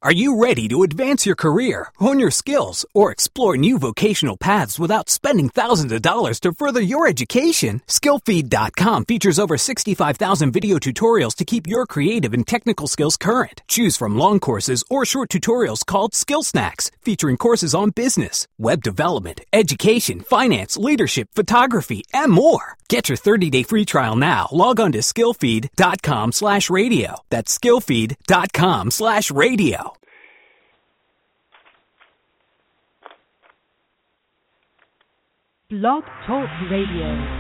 Are you ready to advance your career, hone your skills, or explore new vocational paths without spending thousands of dollars to further your education? Skillfeed.com features over 65,000 video tutorials to keep your creative and technical skills current. Choose from long courses or short tutorials called Skill Snacks, featuring courses on business, web development, education, finance, leadership, photography, and more. Get your 30-day free trial now. Log on to skillfeed.com/radio. That's skillfeed.com/radio. Blog Talk Radio.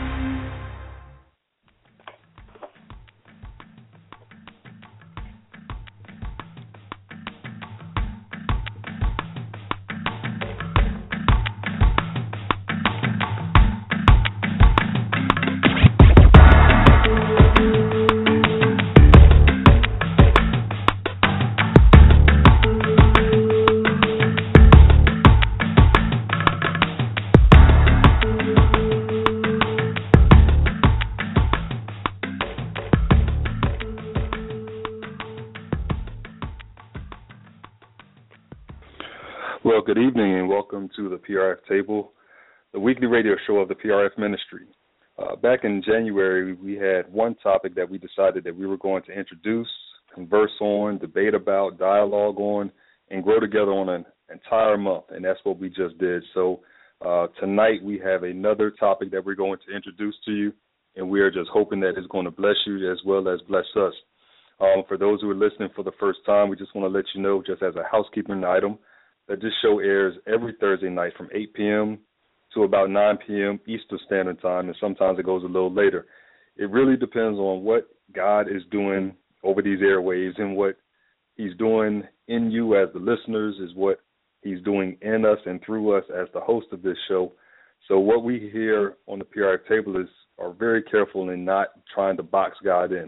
Well, good evening and welcome to the PRF Table, the weekly radio show of the PRF Ministry. Back in January, we had one topic that we decided that we were going to introduce, converse on, debate about, dialogue on, and grow together on an entire month, and that's what we just did. So tonight we have another topic that we're going to introduce to you, and we are just hoping that it's going to bless you as well as bless us. For those who are listening for the first time, we just want to let you know, just as a housekeeping item, that this show airs every Thursday night from 8 p.m. to about 9 p.m. Eastern Standard Time, and sometimes it goes a little later. It really depends on what God is doing over these airwaves, and what he's doing in you as the listeners is what he's doing in us and through us as the host of this show. So what we hear on the PRF Table are very careful in not trying to box God in.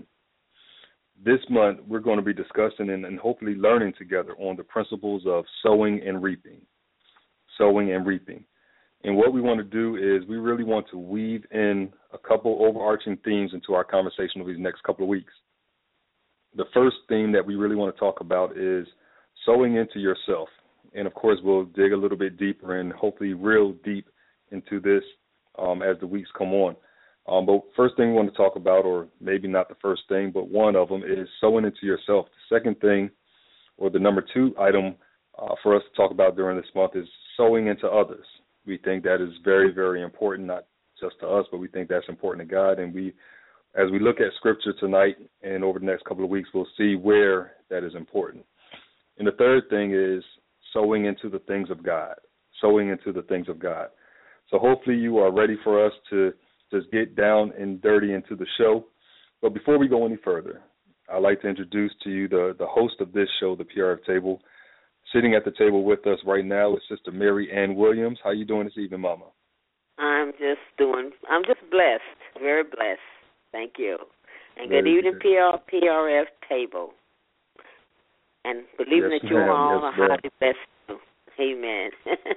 This month, we're going to be discussing and hopefully learning together on the principles of sowing and reaping. Sowing and reaping. And what we want to do is we really want to weave in a couple overarching themes into our conversation over these next couple of weeks. The first theme that we really want to talk about is sowing into yourself. And, of course, we'll dig a little bit deeper and hopefully real deep into this as the weeks come on. But first thing we want to talk about, or maybe not the first thing, but one of them is sowing into yourself. The second thing, or the number two item for us to talk about during this month, is sowing into others. We think that is very, very important, not just to us, but we think that's important to God. And as we look at Scripture tonight and over the next couple of weeks, we'll see where that is important. And the third thing is sowing into the things of God. Sowing into the things of God. So hopefully you are ready for us to just get down and dirty into the show. But before we go any further, I'd like to introduce to you the host of this show, the PRF Table. Sitting at the table with us right now is Sister Mary Ann Williams. How you doing this evening, Mama? I'm just blessed, very blessed. Thank you. And good evening, PRF Table. And believing that you all are highly blessed. Amen.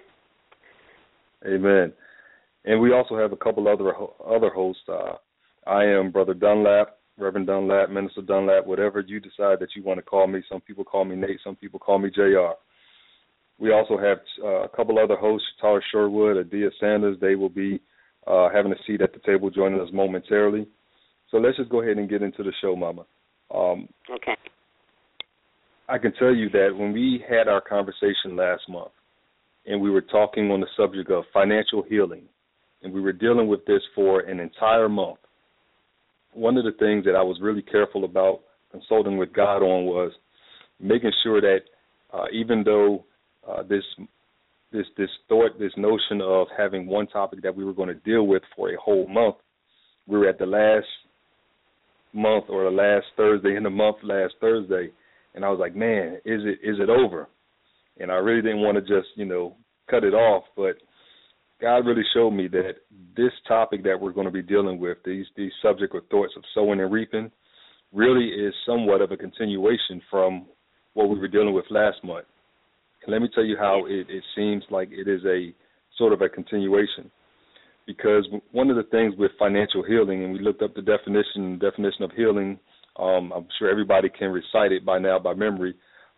Amen. And we also have a couple other hosts. I am Brother Dunlap, Reverend Dunlap, Minister Dunlap, whatever you decide that you want to call me. Some people call me Nate. Some people call me JR. We also have a couple other hosts, Tara Sherwood, Adia Sanders. They will be having a seat at the table joining us momentarily. So let's just go ahead and get into the show, Mama. Okay. I can tell you that when we had our conversation last month and we were talking on the subject of financial healing, and we were dealing with this for an entire month, one of the things that I was really careful about consulting with God on was making sure that even though this thought, this notion of having one topic that we were going to deal with for a whole month, we were at the last month or the last Thursday in the month last Thursday, and I was like, man, is it over? And I really didn't want to just, cut it off, but God really showed me that this topic that we're going to be dealing with, these subject or thoughts of sowing and reaping, really is somewhat of a continuation from what we were dealing with last month. And let me tell you how it seems like it is a sort of a continuation. Because one of the things with financial healing, and we looked up the definition of healing, I'm sure everybody can recite it by now by memory,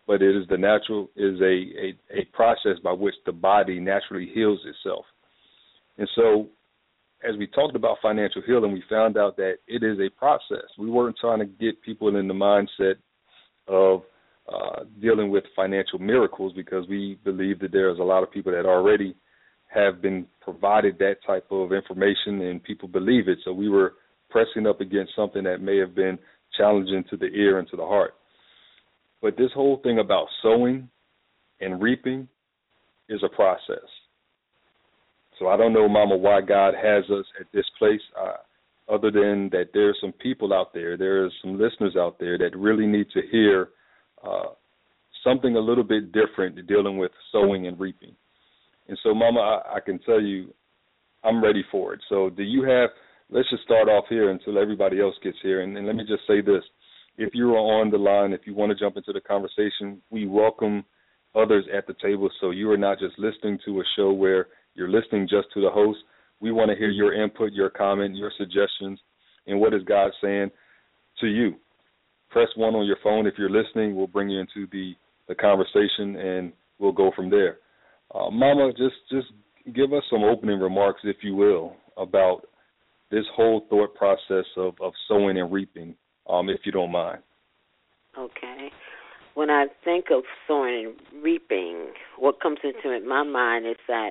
but it is a process by which the body naturally heals itself. And so as we talked about financial healing, we found out that it is a process. We weren't trying to get people in the mindset of dealing with financial miracles, because we believe that there's a lot of people that already have been provided that type of information and people believe it. So we were pressing up against something that may have been challenging to the ear and to the heart. But this whole thing about sowing and reaping is a process. So I don't know, Mama, why God has us at this place, other than that there's some people out there, there's some listeners out there that really need to hear something a little bit different dealing with sowing and reaping. And so, Mama, I can tell you I'm ready for it. So do you have, let's just start off here until everybody else gets here. And let me just say this. If you are on the line, if you want to jump into the conversation, we welcome others at the table. So you are not just listening to a show where you're listening just to the host. We want to hear your input, your comment, your suggestions, and what is God saying to you. Press 1 on your phone if you're listening. We'll bring you into the conversation, and we'll go from there. Mama, just give us some opening remarks, if you will, about this whole thought process of sowing and reaping, if you don't mind. Okay. When I think of sowing and reaping, what comes into my mind is that,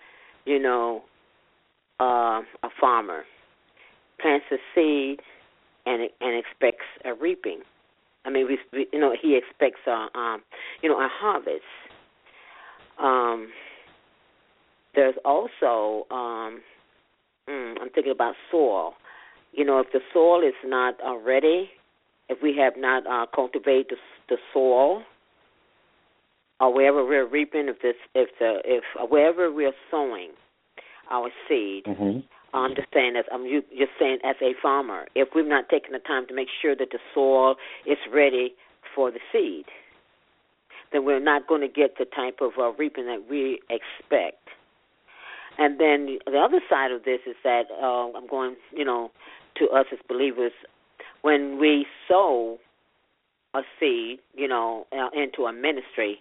a farmer plants a seed and expects a reaping. I mean, he expects a harvest. There's also, I'm thinking about soil. If the soil is not ready, if we have not cultivated the soil, or wherever we're reaping, if wherever we're sowing our seed, I'm just saying as a farmer, if we've not taken the time to make sure that the soil is ready for the seed, then we're not going to get the type of reaping that we expect. And then the other side of this is that I'm going, to us as believers, when we sow a seed, into a ministry,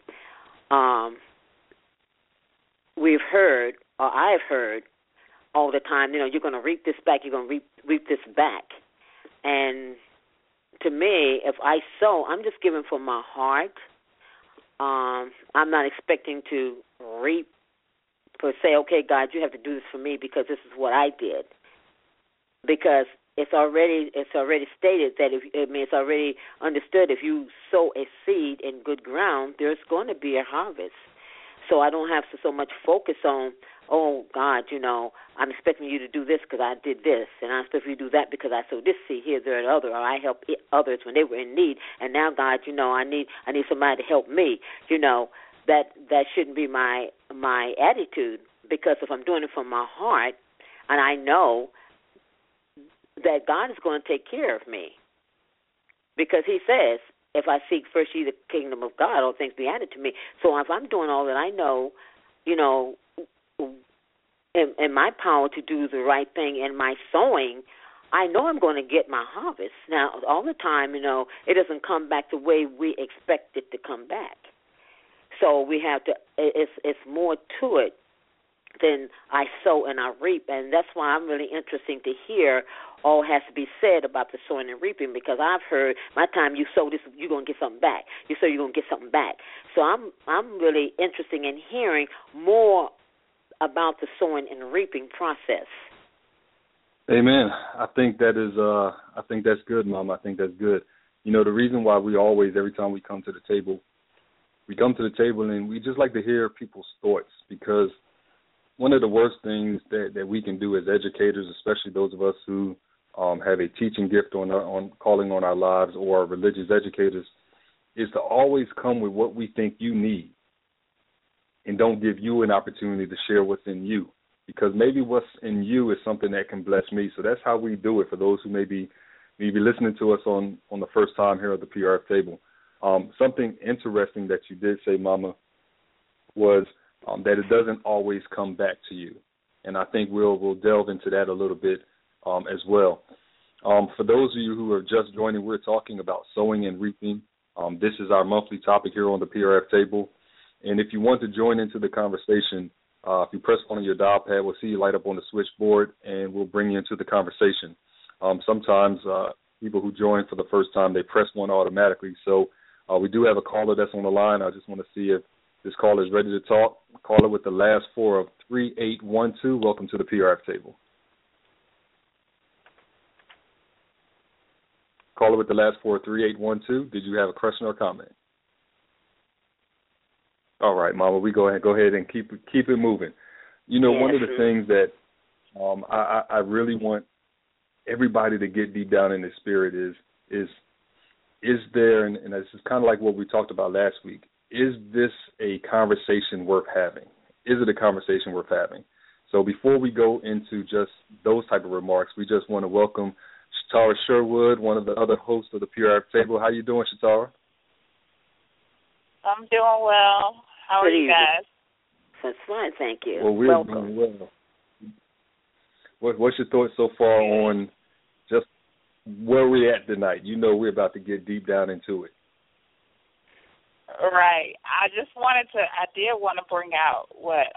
we've heard, or I've heard all the time, you're going to reap this back, you're going to reap this back. And to me, if I sow, I'm just giving from my heart. I'm not expecting to reap per se, okay, God, you have to do this for me because this is what I did. Because it's already stated that it's already understood if you sow a seed in good ground, there's going to be a harvest. So I don't have to so much focus on, oh, God, I'm expecting you to do this because I did this, and I'm expecting you to do that because I sowed this seed here, there, and other, or I helped others when they were in need, and now, God, I need somebody to help me. That shouldn't be my attitude, because if I'm doing it from my heart, and I know that God is going to take care of me, because He says, if I seek first ye the kingdom of God, all things be added to me. So if I'm doing all that I know, in my power to do the right thing in my sowing, I know I'm going to get my harvest. Now, all the time, it doesn't come back the way we expect it to come back. So we have to, it's more to it than I sow and I reap. And that's why I'm really interested to hear all has to be said about the sowing and reaping, because I've heard, my time you sow this, you're going to get something back. You sow, you're going to get something back. So I'm really interested in hearing more about the sowing and reaping process. Amen. I think that is, I think that's good, Mom. I think that's good. The reason why we always, every time we come to the table and we just like to hear people's thoughts, because one of the worst things that we can do as educators, especially those of us who have a teaching gift on calling on our lives, or religious educators, is to always come with what we think you need and don't give you an opportunity to share what's in you, because maybe what's in you is something that can bless me. So that's how we do it for those who may be listening to us on the first time here at the PRF table. Something interesting that you did say, Mama, was that it doesn't always come back to you. And I think we'll delve into that a little bit as well. For those of you who are just joining, we're talking about sowing and reaping. This is our monthly topic here on the PRF table. And if you want to join into the conversation, if you press on your dial pad, we'll see you light up on the switchboard, and we'll bring you into the conversation. Sometimes people who join for the first time, they press one automatically. So we do have a caller that's on the line. I just want to see if this caller is ready to talk. Caller with the last 4 of 3812. Welcome to the PRF table. Caller with the last 4 of 3812. Did you have a question or comment? All right, Mama, we go ahead and keep it moving. You know, one of the things that I really want everybody to get deep down in the spirit is there, and this is kind of like what we talked about last week, is this a conversation worth having? Is it a conversation worth having? So before we go into just those type of remarks, we just want to welcome Shatara Sherwood, one of the other hosts of the PRF table. How you doing, Shatara? I'm doing well. How are you guys? That's fine, thank you. Well, we're doing well. What's your thoughts so far on just where we're at tonight? You know we're about to get deep down into it. Right. I did want to bring out what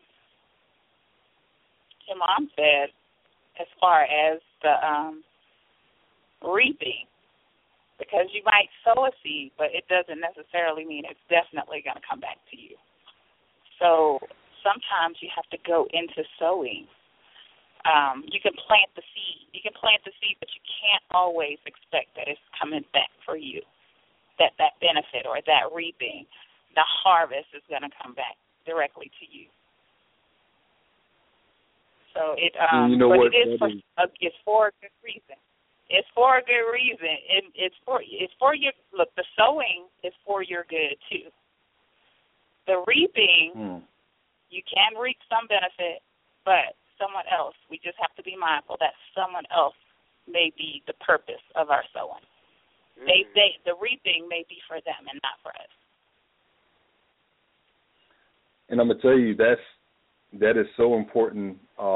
your mom said as far as the reaping. Because you might sow a seed, but it doesn't necessarily mean it's definitely going to come back to you. So sometimes you have to go into sowing. You can plant the seed. But you can't always expect that it's coming back for you, that benefit or that reaping, the harvest is going to come back directly to you. So it's for a good reason. It's for a good reason. It's for your look. The sowing is for your good too. The reaping, you can reap some benefit, but someone else. We just have to be mindful that someone else may be the purpose of our sowing. The reaping may be for them and not for us. And I'm gonna tell you that is so important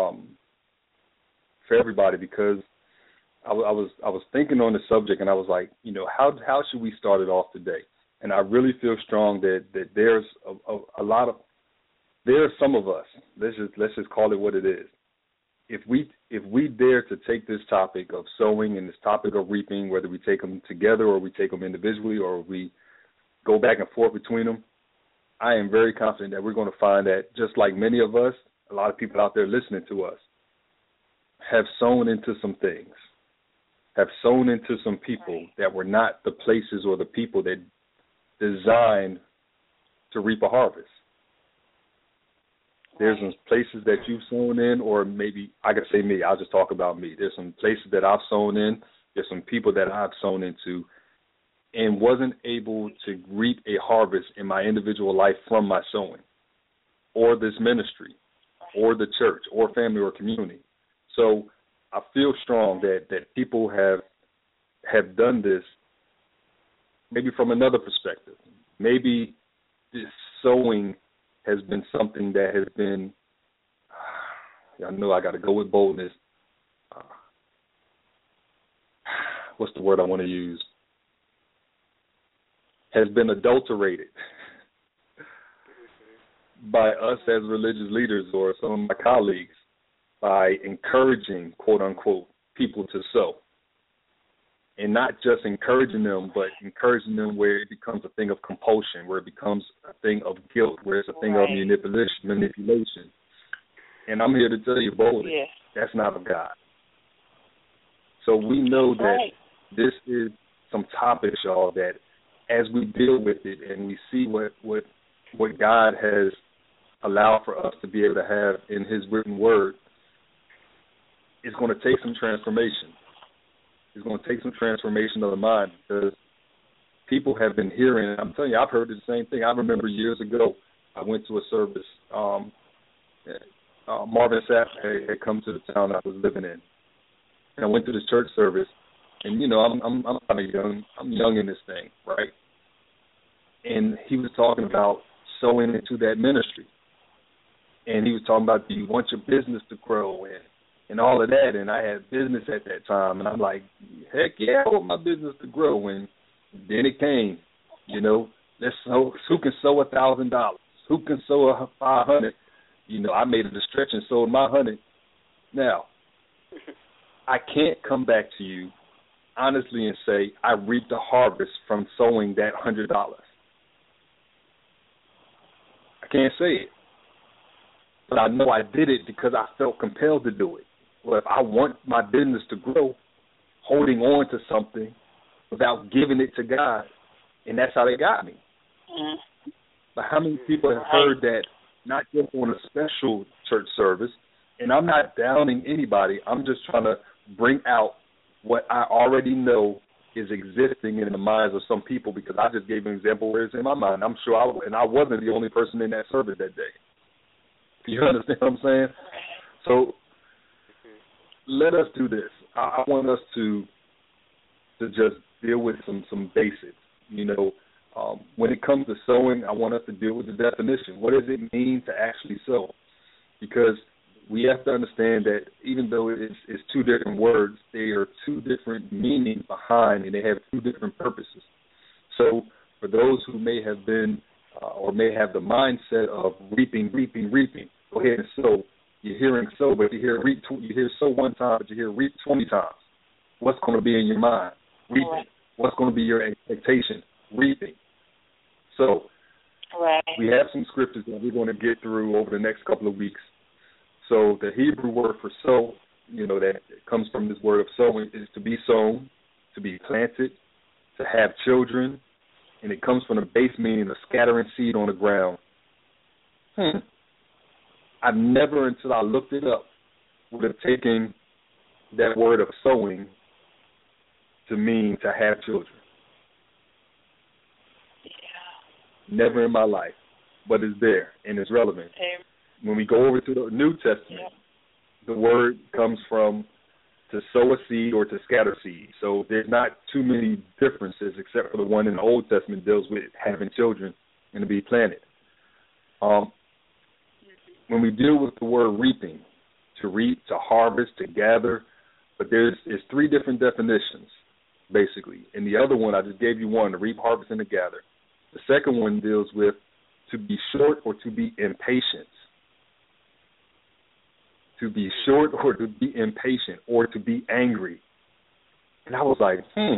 for everybody, because I was thinking on the subject, and I was like, you know, how should we start it off today? And I really feel strong that there's there are some of us. Let's just call it what it is. If we dare to take this topic of sowing and this topic of reaping, whether we take them together or we take them individually or we go back and forth between them, I am very confident that we're going to find that just like many of us, a lot of people out there listening to us, have sown into some things. Have sown into some people that were not the places or the people that designed to reap a harvest. There's some places that you've sown in, or maybe I could say me. I'll just talk about me. There's some places that I've sown in. There's some people that I've sown into and wasn't able to reap a harvest in my individual life from my sowing, or this ministry, or the church, or family, or community. So I feel strong that people have done this maybe from another perspective. Maybe this sowing has been something that has been, I know I got to go with boldness. What's the word I want to use? Has been adulterated by us as religious leaders or some of my colleagues, by encouraging, quote unquote, people to sow. And not just encouraging them, but encouraging them where it becomes a thing of compulsion, where it becomes a thing of guilt, where it's a thing of manipulation. And I'm here to tell you boldly, that's not of God. So we know that this is some topics, y'all, that as we deal with it and we see what God has allowed for us to be able to have in his written word, it's going to take some transformation. It's going to take some transformation of the mind, because people have been hearing, I'm telling you, I've heard the same thing. I remember years ago, I went to a service. Marvin Sapp had come to the town I was living in. And I went to this church service, and, you know, I'm kind of young. I'm young in this thing, right? And he was talking about sowing into that ministry. And he was talking about, do you want your business to grow and all of that? And I had business at that time, and I'm like, heck yeah, I want my business to grow. And then it came. You know, let's sow, who can sow $1,000? Who can sow $500? You know, I made it a stretch and sold my $100. Now, I can't come back to you honestly and say I reaped the harvest from sowing that $100. I can't say it. But I know I did it because I felt compelled to do it. Well, if I want my business to grow, holding on to something without giving it to God, and that's how they got me. Mm-hmm. But how many people have heard that, not just on a special church service, and I'm not downing anybody, I'm just trying to bring out what I already know is existing in the minds of some people, because I just gave an example where it's in my mind. I'm sure I wasn't the only person in that service that day. You understand what I'm saying? So let us do this. I want us to just deal with some basics. You know, when it comes to sowing, I want us to deal with the definition. What does it mean to actually sow? Because we have to understand that even though it's two different words, there are two different meanings behind, and they have two different purposes. So for those who may have been or may have the mindset of reaping, go ahead and sow. You're hearing sow, but you hear sow one time, but you hear reap 20 times. What's going to be in your mind? Reaping. What's going to be your expectation? Reaping. So we have some scriptures that we're going to get through over the next couple of weeks. So the Hebrew word for sow, you know, that comes from this word of sowing, is to be sown, to be planted, to have children, and it comes from the base meaning of scattering seed on the ground. I've never, until I looked it up, would have taken that word of sowing to mean to have children. Yeah. Never in my life, but it's there and it's relevant. When we go over to the New Testament, the word comes from to sow a seed or to scatter seed. So there's not too many differences except for the one in the Old Testament deals with having children and to be planted. When we deal with the word reaping, to reap, to harvest, to gather, but there's three different definitions, basically. And the other one, I just gave you one, to reap, harvest, and to gather. The second one deals with to be short or to be impatient. To be short or to be impatient or to be angry. And I was like,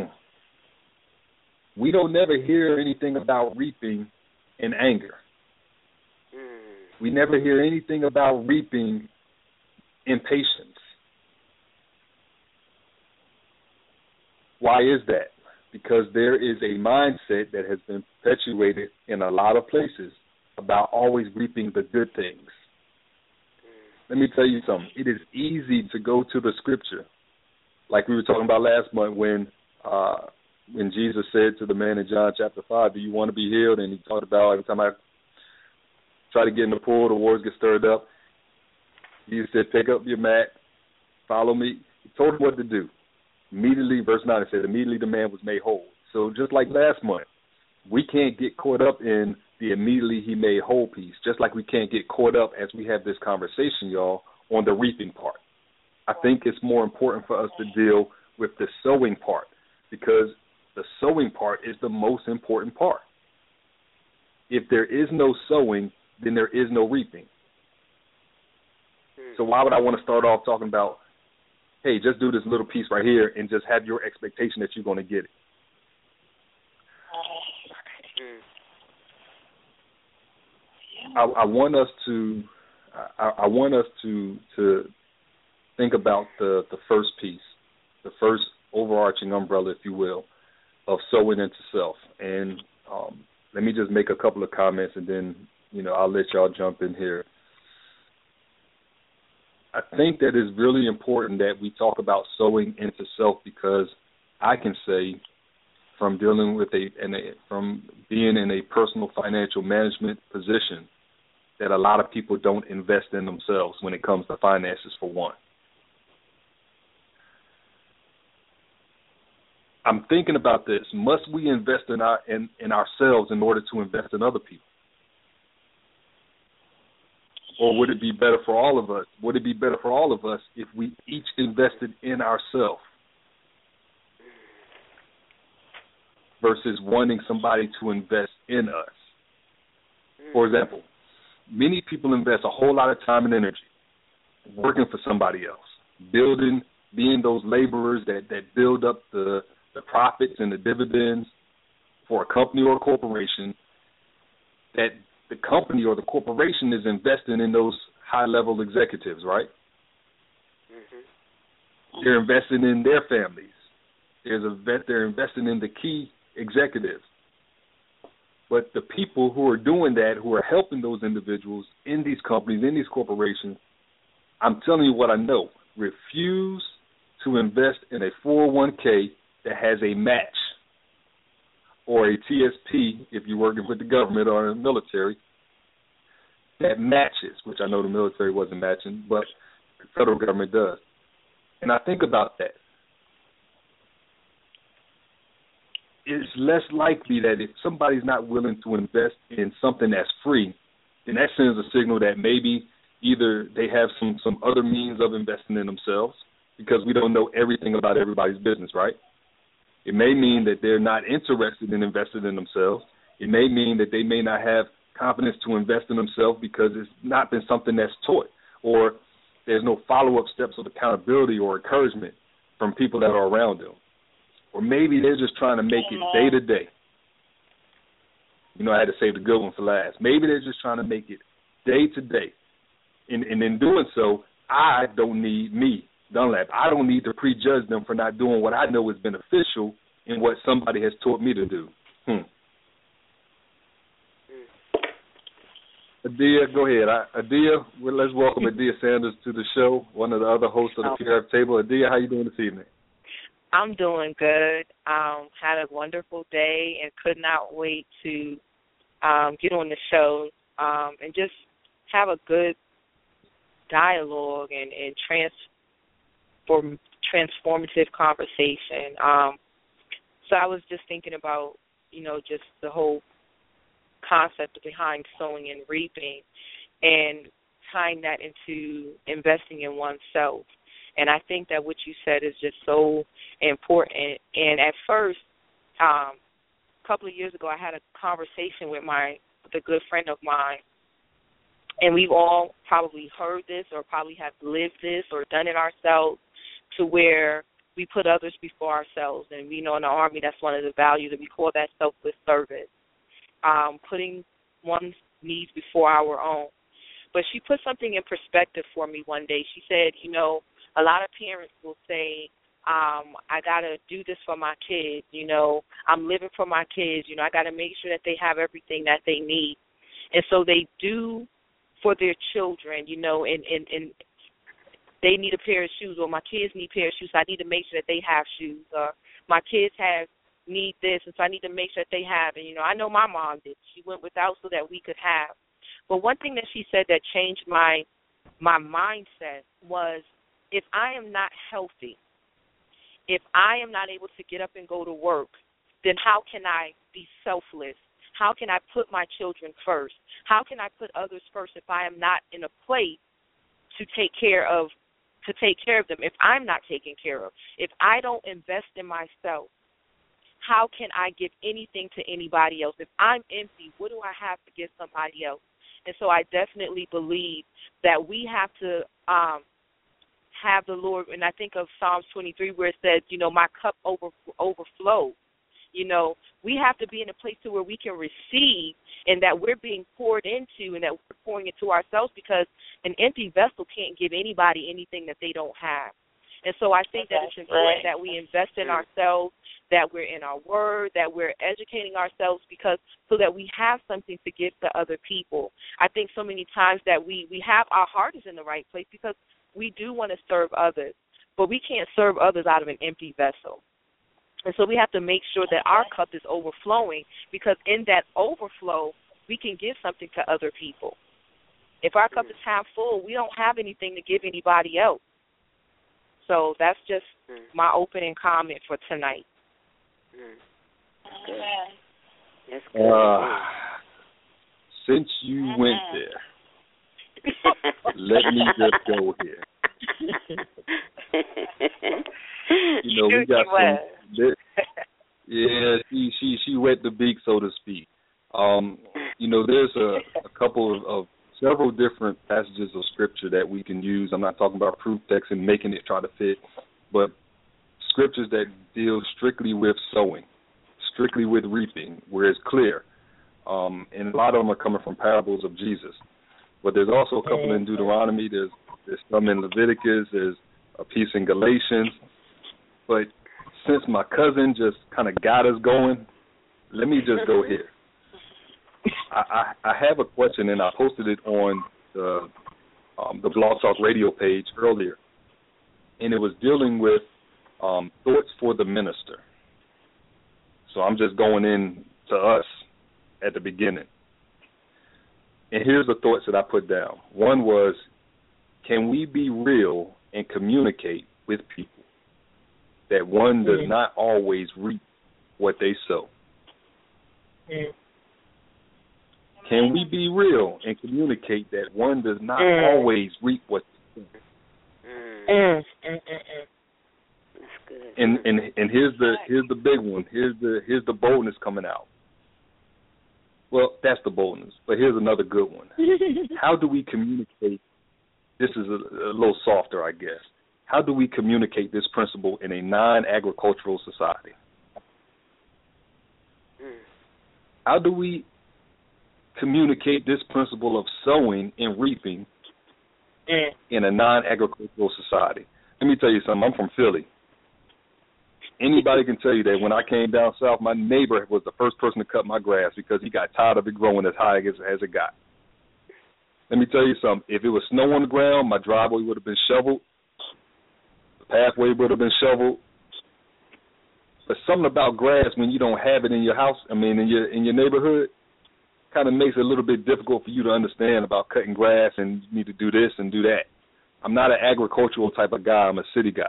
we don't never hear anything about reaping in anger. We never hear anything about reaping in patience. Why is that? Because there is a mindset that has been perpetuated in a lot of places about always reaping the good things. Let me tell you something. It is easy to go to the scripture, like we were talking about last month when Jesus said to the man in John chapter 5, do you want to be healed? And he talked about every time I try to get in the pool, the waters get stirred up. Jesus said, pick up your mat, follow me. He told him what to do. Immediately, verse 9, it said, immediately the man was made whole. So just like last month, we can't get caught up in the immediately he made whole piece, just like we can't get caught up as we have this conversation, y'all, on the reaping part. I think it's more important for us to deal with the sowing part, because the sowing part is the most important part. If there is no sowing, then there is no reaping. So why would I want to start off talking about, hey, just do this little piece right here and just have your expectation that you're going to get it? I want us to think about the first piece, the first overarching umbrella, if you will, of sowing into self. And let me just make a couple of comments, and then I'll let y'all jump in here. I think that it's really important that we talk about sowing into self, because I can say, from dealing with from being in a personal financial management position, that a lot of people don't invest in themselves when it comes to finances, for one. I'm thinking about this. Must we invest in ourselves in order to invest in other people? Or would it be better for all of us? Would it be better for all of us if we each invested in ourselves? versus wanting somebody to invest in us. For example, many people invest a whole lot of time and energy working for somebody else, being those laborers that build up the profits and the dividends for a company or a corporation, that the company or the corporation is investing in those high-level executives, right? Mm-hmm. They're investing in their families. They're investing in the key executives. But the people who are doing that, who are helping those individuals in these companies, in these corporations, I'm telling you what I know, refuse to invest in a 401k that has a match, or a TSP if you're working with the government or the military, that matches, which I know the military wasn't matching, but the federal government does. And I think about that. It's less likely that if somebody's not willing to invest in something that's free, then that sends a signal that maybe either they have some other means of investing in themselves, because we don't know everything about everybody's business, right? It may mean that they're not interested in investing in themselves. It may mean that they may not have confidence to invest in themselves because it's not been something that's taught, or there's no follow-up steps of accountability or encouragement from people that are around them. Or maybe they're just trying to make it day to day. You know, I had to save the good one for last. Maybe they're just trying to make it day to day. And in doing so, I don't need Dunlap. I don't need to prejudge them for not doing what I know is beneficial in what somebody has taught me to do. Adia, go ahead. Adia, let's welcome Adia Sanders to the show, one of the other hosts of the PRF Table. Adia, how you doing this evening? I'm doing good. Had a wonderful day and could not wait to get on the show and just have a good dialogue and transformative conversation. So I was just thinking about, just the whole concept behind sowing and reaping and tying that into investing in oneself. And I think that what you said is just so important. And at first, a couple of years ago, I had a conversation with a good friend of mine, and we've all probably heard this or probably have lived this or done it ourselves, to where we put others before ourselves. And we know in the Army that's one of the values, and we call that selfless service, putting one's needs before our own. But she put something in perspective for me one day. She said, a lot of parents will say, I got to do this for my kids, I'm living for my kids, I got to make sure that they have everything that they need. And so they do for their children, and they need a pair of shoes, or my kids need a pair of shoes, so I need to make sure that they have shoes, or my kids need this, and so I need to make sure that they have. And, I know my mom did. She went without so that we could have. But one thing that she said that changed my mindset was, if I am not healthy, if I am not able to get up and go to work, then how can I be selfless? How can I put my children first? How can I put others first if I am not in a place to take care of them, if I'm not taken care of? If I don't invest in myself, how can I give anything to anybody else? If I'm empty, what do I have to give somebody else? And so I definitely believe that we have to have the Lord, and I think of Psalms 23 where it says, my cup overflows. We have to be in a place to where we can receive, and that we're being poured into, and that we're pouring into ourselves, because an empty vessel can't give anybody anything that they don't have. And so I think that it's important that we invest in ourselves, that we're in our word, that we're educating ourselves, because so that we have something to give to other people. I think so many times that we have our heart is in the right place, because we do want to serve others, but we can't serve others out of an empty vessel. And so we have to make sure that our cup is overflowing, because in that overflow, we can give something to other people. If our cup is half full, we don't have anything to give anybody else. So that's just my opening comment for tonight. Good. That's good. Since you went there, let me just go here. We got Yeah, she wet the beak, so to speak. There's a couple of several different passages of scripture that we can use. I'm not talking about proof text and making it try to fit, but scriptures that deal strictly with sowing, strictly with reaping, where it's clear. And a lot of them are coming from parables of Jesus. But there's also a couple in Deuteronomy. There's some in Leviticus. There's a piece in Galatians. But since my cousin just kind of got us going, let me just go here. I have a question, and I posted it on the Blog Talk Radio page earlier, and it was dealing with thoughts for the minister. So I'm just going in to us at the beginning. And here's the thoughts that I put down. One was, can we be real and communicate with people that one does not always reap what they sow? Can we be real and communicate that one does not always reap what they sow? That's good. And here's the big one. Here's the boldness coming out. Well, that's the boldness. But here's another good one. How do we communicate? This is a little softer, I guess. How do we communicate this principle in a non-agricultural society? How do we communicate this principle of sowing and reaping in a non-agricultural society? Let me tell you something. I'm from Philly. Anybody can tell you that when I came down south, my neighbor was the first person to cut my grass because he got tired of it growing as high as it got. Let me tell you something. If it was snow on the ground, my driveway would have been shoveled. The pathway would have been shoveled. But something about grass when you don't have it in your house, in your neighborhood, kind of makes it a little bit difficult for you to understand about cutting grass and you need to do this and do that. I'm not an agricultural type of guy. I'm a city guy.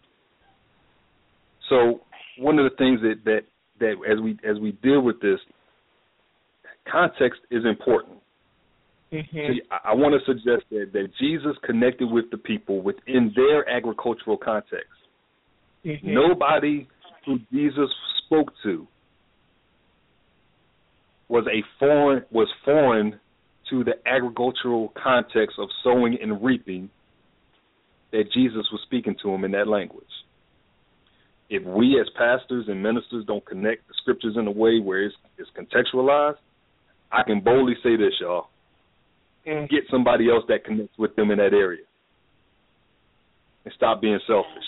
So one of the things that as we deal with this, context is important. See, I want to suggest that Jesus connected with the people within their agricultural context. Nobody who Jesus spoke to was foreign to the agricultural context of sowing and reaping that Jesus was speaking to them in that language. If we as pastors and ministers don't connect the scriptures in a way where it's contextualized, I can boldly say this, y'all. Get somebody else that connects with them in that area and stop being selfish.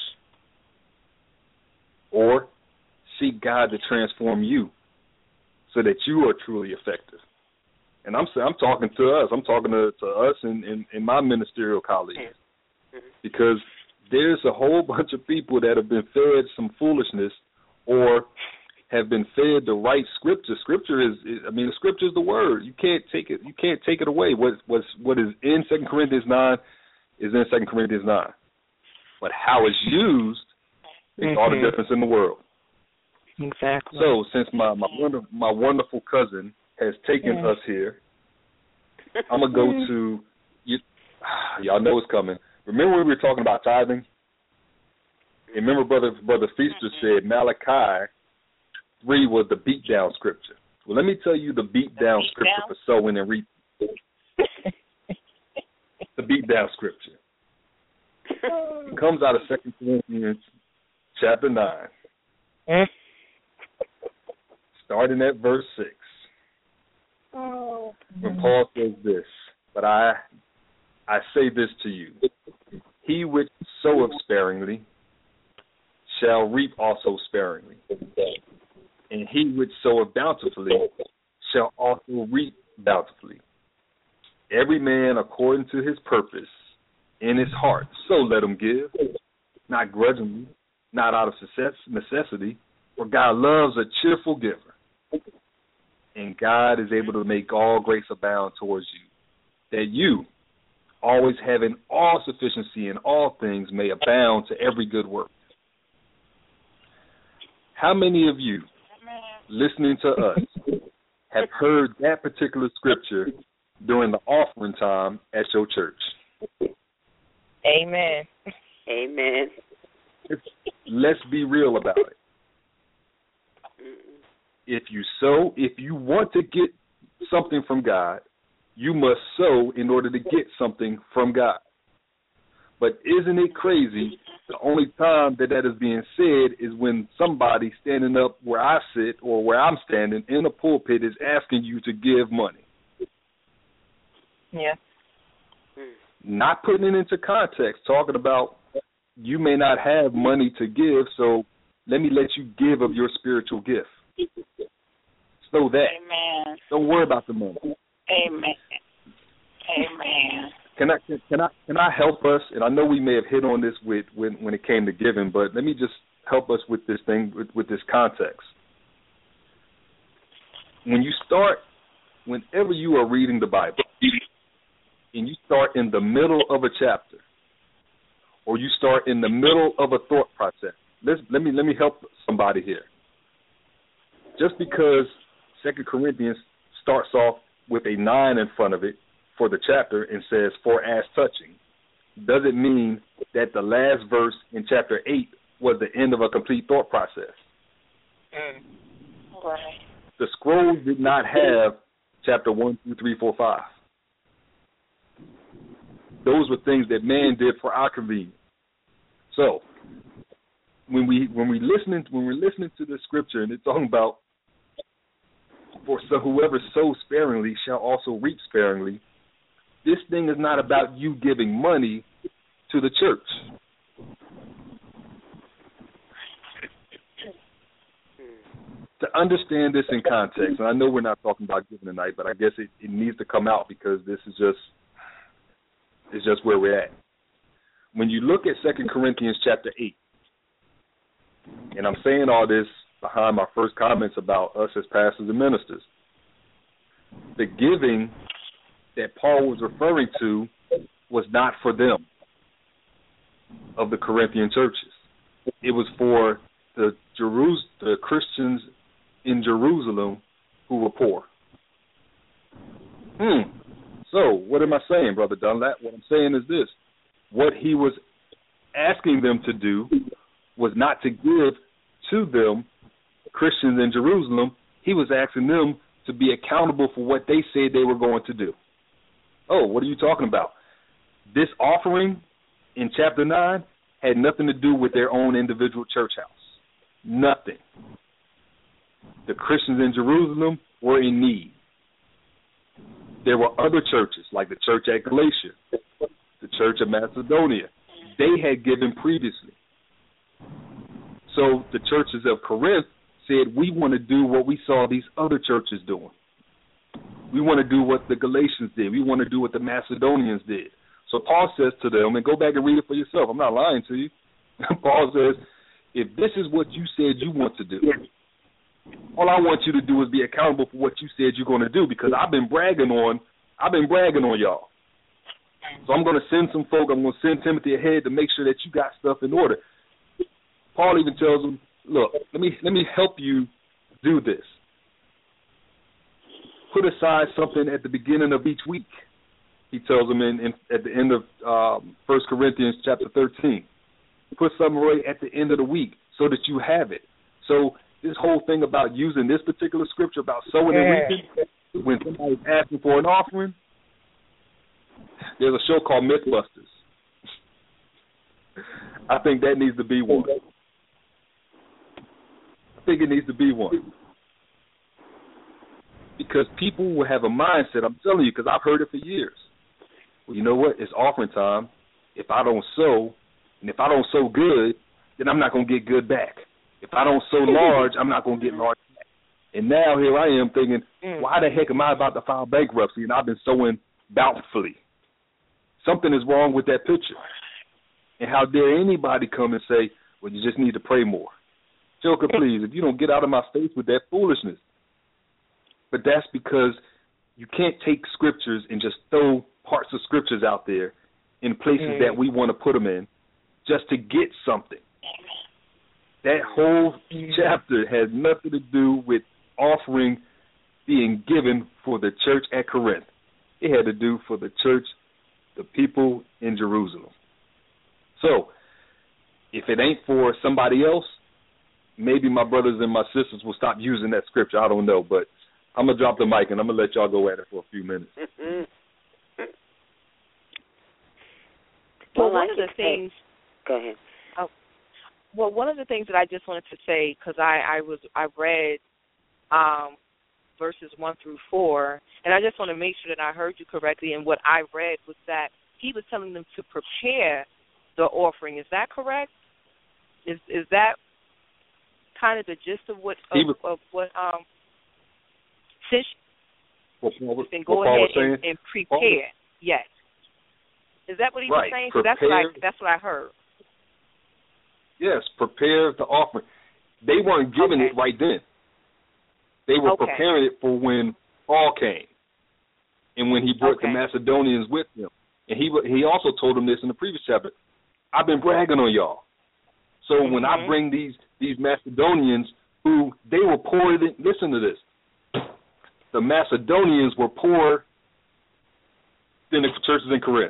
Or seek God to transform you so that you are truly effective. And I'm talking to us. I'm talking to us and my ministerial colleagues, because there's a whole bunch of people that have been fed some foolishness or have been fed the right scripture. Scripture the scripture is the word. You can't take it. You can't take it away. What is in 2 Corinthians 9 is in 2 Corinthians 9. But how it's used makes all the difference in the world. Exactly. So since my wonderful cousin has taken us here, I'm gonna go to you. Y'all know it's coming. Remember when we were talking about tithing? And remember Brother Feaster said Malachi 3 was the beat-down scripture. Well, let me tell you the beat-down scripture for sowing and reaping. The beat-down scripture. It comes out of 2 Corinthians chapter 9. Starting at verse 6. When Paul says this, but I say this to you, he which soweth sparingly shall reap also sparingly, and he which soweth bountifully shall also reap bountifully. Every man according to his purpose in his heart, so let him give, not grudgingly, not out of necessity, for God loves a cheerful giver. And God is able to make all grace abound towards you, that you, always having all sufficiency in all things, may abound to every good work. How many of you listening to us have heard that particular scripture during the offering time at your church? Amen. Amen. Let's be real about it. if you want to get something from God, you must sow in order to get something from God. But isn't it crazy? The only time that is being said is when somebody standing up where I sit or where I'm standing in a pulpit is asking you to give money. Yeah. Not putting it into context, talking about you may not have money to give, so let me let you give of your spiritual gift. So that. Amen. Don't worry about the money. Amen. Amen. Can I help us? And I know we may have hit on this when it came to giving, but let me just help us with this thing, with this context. Whenever you are reading the Bible, and you start in the middle of a chapter, or you start in the middle of a thought process, let me help somebody here. Just because 2 Corinthians starts off with a 9 in front of it for the chapter and says, for as touching, doesn't mean that the last verse in chapter 8 was the end of a complete thought process. Right. The scrolls did not have chapter 1, 2, 3, 4, 5. Those were things that man did for our convenience. So when we're listening to the scripture and it's talking about, for so whoever sows sparingly shall also reap sparingly, this thing is not about you giving money to the church. To understand this in context, and I know we're not talking about giving tonight, but I guess it needs to come out because this is just where we're at. When you look at 2 Corinthians chapter 8, and I'm saying all this behind my first comments about us as pastors and ministers, the giving that Paul was referring to was not for them, of the Corinthian churches. It was for the Christians in Jerusalem who were poor. So, what am I saying, Brother Dunlap? What I'm saying is this. What he was asking them to do was not to give to them, Christians in Jerusalem. He was asking them to be accountable for what they said they were going to do. Oh, what are you talking about? This offering in chapter 9 had nothing to do with their own individual church house. Nothing. The Christians in Jerusalem were in need. There were other churches, like the church at Galatia, the church of Macedonia. They had given previously. So the churches of Corinth said, we want to do what we saw these other churches doing. We want to do what the Galatians did. We want to do what the Macedonians did. So Paul says to them, and go back and read it for yourself. I'm not lying to you. Paul says, if this is what you said you want to do, all I want you to do is be accountable for what you said you're going to do, because I've been bragging on y'all. So I'm going to send some folk. I'm going to send Timothy ahead to make sure that you got stuff in order. Paul even tells them, look, let me help you do this. Put aside something at the beginning of each week. He tells them at the end of 1 Corinthians chapter 13. Put something right at the end of the week so that you have it. So this whole thing about using this particular scripture about sowing and reaping, when somebody's asking for an offering, there's a show called Mythbusters. I think that needs to be one. I think it needs to be one. Because people will have a mindset, I'm telling you, because I've heard it for years. Well, you know what? It's offering time. If I don't sow, and if I don't sow good, then I'm not going to get good back. If I don't sow large, I'm not going to get large back. And now here I am thinking, why the heck am I about to file bankruptcy and I've been sowing bountifully? Something is wrong with that picture. And how dare anybody come and say, well, you just need to pray more. Joker, please, if you don't get out of my face with that foolishness. But that's because you can't take scriptures and just throw parts of scriptures out there in places that we want to put them in just to get something. That whole chapter has nothing to do with offering being given for the church at Corinth. It had to do for the church, the people in Jerusalem. So, if it ain't for somebody else, maybe my brothers and my sisters will stop using that scripture. I don't know, but I'm going to drop the mic and I'm going to let y'all go at it for a few minutes. Well, one of the things. Go ahead. Well, one of the things that I just wanted to say, because I read verses 1 through 4, and I just want to make sure that I heard you correctly. And what I read was that he was telling them to prepare the offering. Is that correct? Is that kind of the gist of what since you can go ahead and prepare? Yes. Is that what he was saying? So that's what I heard. Yes, prepare the offering. They weren't giving it right then. They were preparing it for when Paul came and when he brought the Macedonians with him. And he also told them this in the previous chapter. I've been bragging on y'all. So when I bring these Macedonians who they were poorer than, listen to this, the Macedonians were poorer than the churches in Corinth.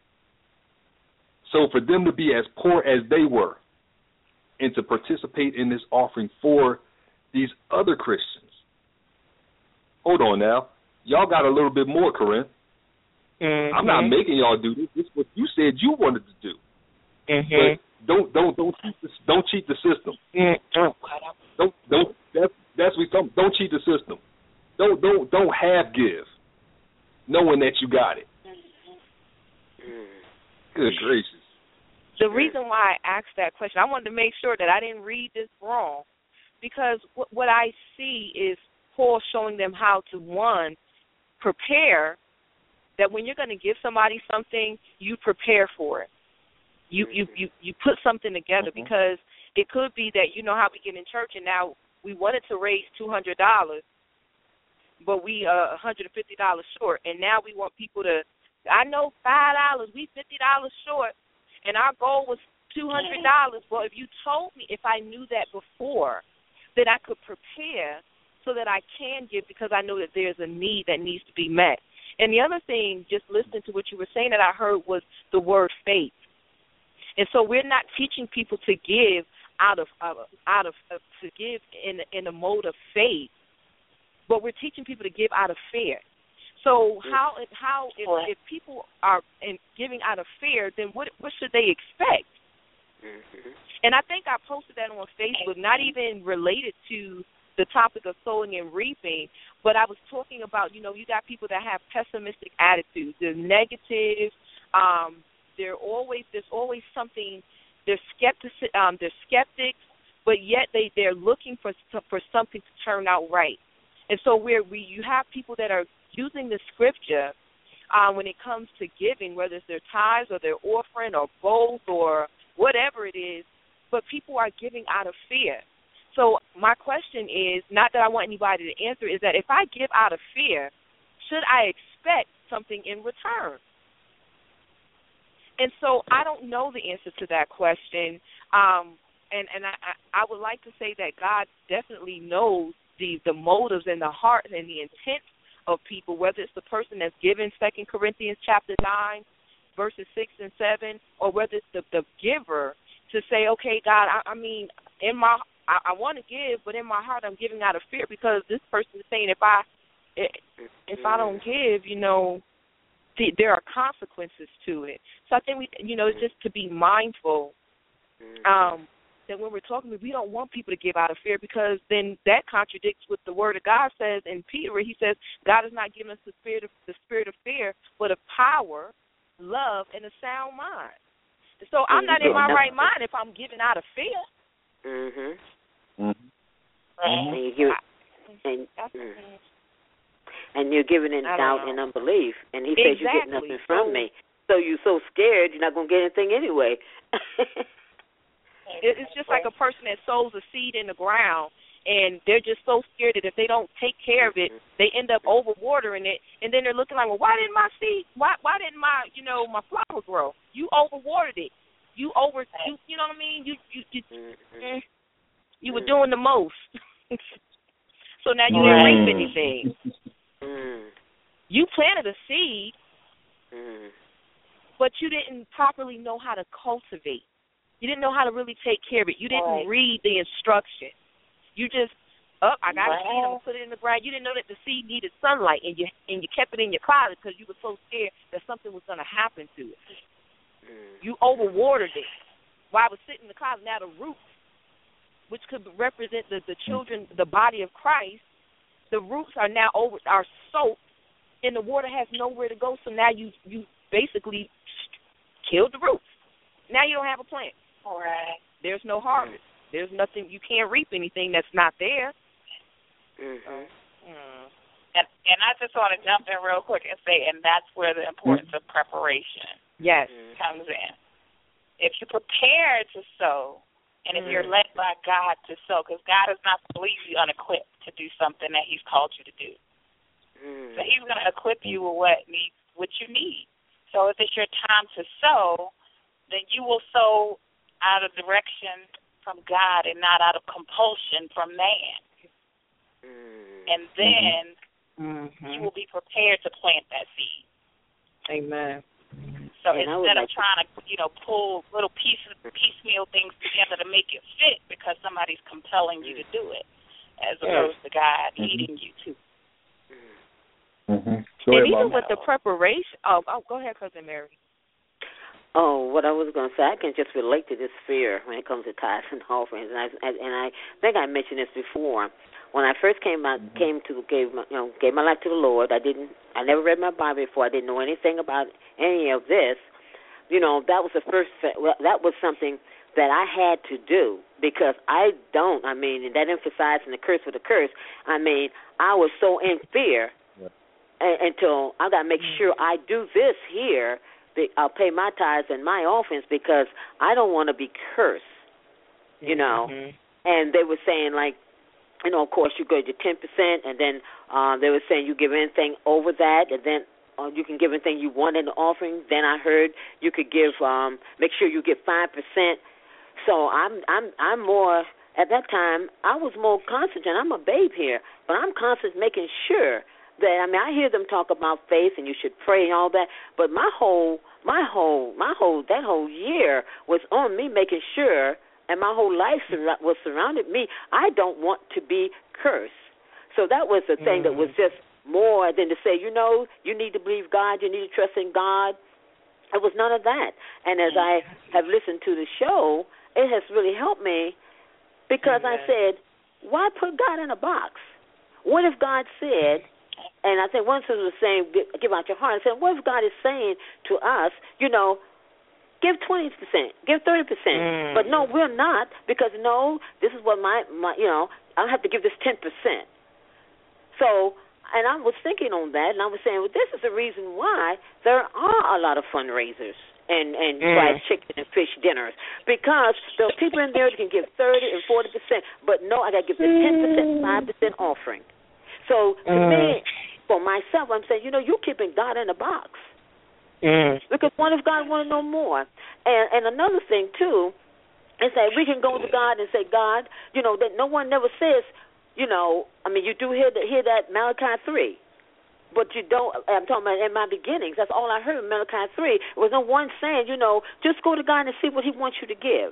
So for them to be as poor as they were and to participate in this offering for these other Christians. Hold on now. Y'all got a little bit more, Corinth. I'm not making y'all do this. This is what you said you wanted to do. But don't cheat the system. That's what something. Don't cheat the system. Don't half give, knowing that you got it. Good gracious. The reason why I asked that question, I wanted to make sure that I didn't read this wrong, because what I see is Paul showing them how to, one, prepare, that when you're going to give somebody something, you prepare for it. You put something together, because it could be that, you know how we get in church and now we wanted to raise $200, but we are $150 short, and now we want people to, I know $5, we $50 short, and our goal was $200. Well, if you told me, if I knew that before, then I could prepare so that I can give, because I know that there's a need that needs to be met. And the other thing, just listening to what you were saying, that I heard was the word faith. And so we're not teaching people to give out of to give in a mode of faith, but we're teaching people to give out of fear. So if people are giving out of fear, then what should they expect? And I think I posted that on Facebook, not even related to the topic of sowing and reaping, but I was talking about, you got people that have pessimistic attitudes. They're negative. There's always something. They're skeptics, but yet they're looking for something to turn out right. And so you have people that are using the scripture when it comes to giving, whether it's their tithes or their offering or both or whatever it is, but people are giving out of fear. So my question is, not that I want anybody to answer, is that if I give out of fear, should I expect something in return? And so I don't know the answer to that question. And I would like to say that God definitely knows the motives and the heart and the intent of people, whether it's the person that's given 2 Corinthians chapter 9, verses 6 and 7, or whether it's the giver to say, okay, God, I want to give, but in my heart I'm giving out of fear, because this person is saying if I don't give, there are consequences to it. So I think it's just to be mindful that when we're talking, we don't want people to give out of fear, because then that contradicts what the Word of God says in Peter, where he says God has not given us the spirit of fear, but of power, love, and a sound mind. So I'm not in my right mind if I'm giving out of fear. And you're giving in doubt and unbelief. And he says you get nothing from me. So you're so scared you're not going to get anything anyway. It's just like a person that sows a seed in the ground, and they're just so scared that if they don't take care of it, they end up overwatering it, and then they're looking like, well, why didn't my my flower grow? You overwatered it. You know what I mean? You were doing the most. So now you didn't reap anything. You planted a seed, but you didn't properly know how to cultivate. You didn't know how to really take care of it. You didn't read the instructions. You just, I got a seed, I'm going to put it in the ground. You didn't know that the seed needed sunlight, and you kept it in your closet because you were so scared that something was going to happen to it. You overwatered it. While it was sitting in the closet, now the roots, which could represent the children, the body of Christ, the roots are now are soaked, and the water has nowhere to go, so now you basically killed the roots. Now you don't have a plant. All right. There's no harvest. There's nothing. You can't reap anything that's not there. And I just want to jump in real quick and say, and that's where the importance of preparation comes in. If you prepare to sow, and if you're led by God to sow, because God is not to leave you unequipped to do something that He's called you to do. So He's going to equip you with what you need. So if it's your time to sow, then you will sow out of direction from God and not out of compulsion from man. And then you will be prepared to plant that seed. Amen. So instead of trying to, pull little piecemeal things together to make it fit because somebody's compelling you to do it, as opposed to God leading you to. And even with the preparation, go ahead, Cousin Mary. Oh, what I was going to say, I can just relate to this fear when it comes to tithes and offerings, and I think I mentioned this before. When I first gave my life to the Lord, I never read my Bible before. I didn't know anything about any of this. That was the first. That was something that I had to do because and that emphasizing the curse with the curse. I was so in fear until I got to make sure I do this here. I'll pay my tithes and my offerings because I don't want to be cursed, And they were saying, of course, you go to 10%, and then they were saying you give anything over that, and then you can give anything you want in the offering. Then I heard you could give, make sure you give 5%. So I'm more, at that time, I was more concentrated. I'm a babe here, but I'm constantly making sure that, I hear them talk about faith and you should pray and all that, but that whole year was on me making sure, and my whole life was surrounded me. I don't want to be cursed. So that was the thing that was just more than to say, you need to believe God, you need to trust in God. It was none of that. And as I have listened to the show, it has really helped me because I said, why put God in a box? What if God said, and I think one sister was saying, give out your heart. I said, what if God is saying to us, give 20%, give 30%. But no, we're not, because this is what my I'll have to give this 10%. So, and I was thinking on that, and I was saying, well, this is the reason why there are a lot of fundraisers and fried chicken and fish dinners, because there are people in there that can give 30 and 40%, but no, I got to give the 10%, 5% offering. So to me, for myself, I'm saying, you're keeping God in a box. Because what if God want to know more? And another thing, too, is that we can go to God and say, God, that no one never says, you do hear that Malachi 3. But you don't, I'm talking about in my beginnings, that's all I heard in Malachi 3. There was no one saying, just go to God and see what He wants you to give.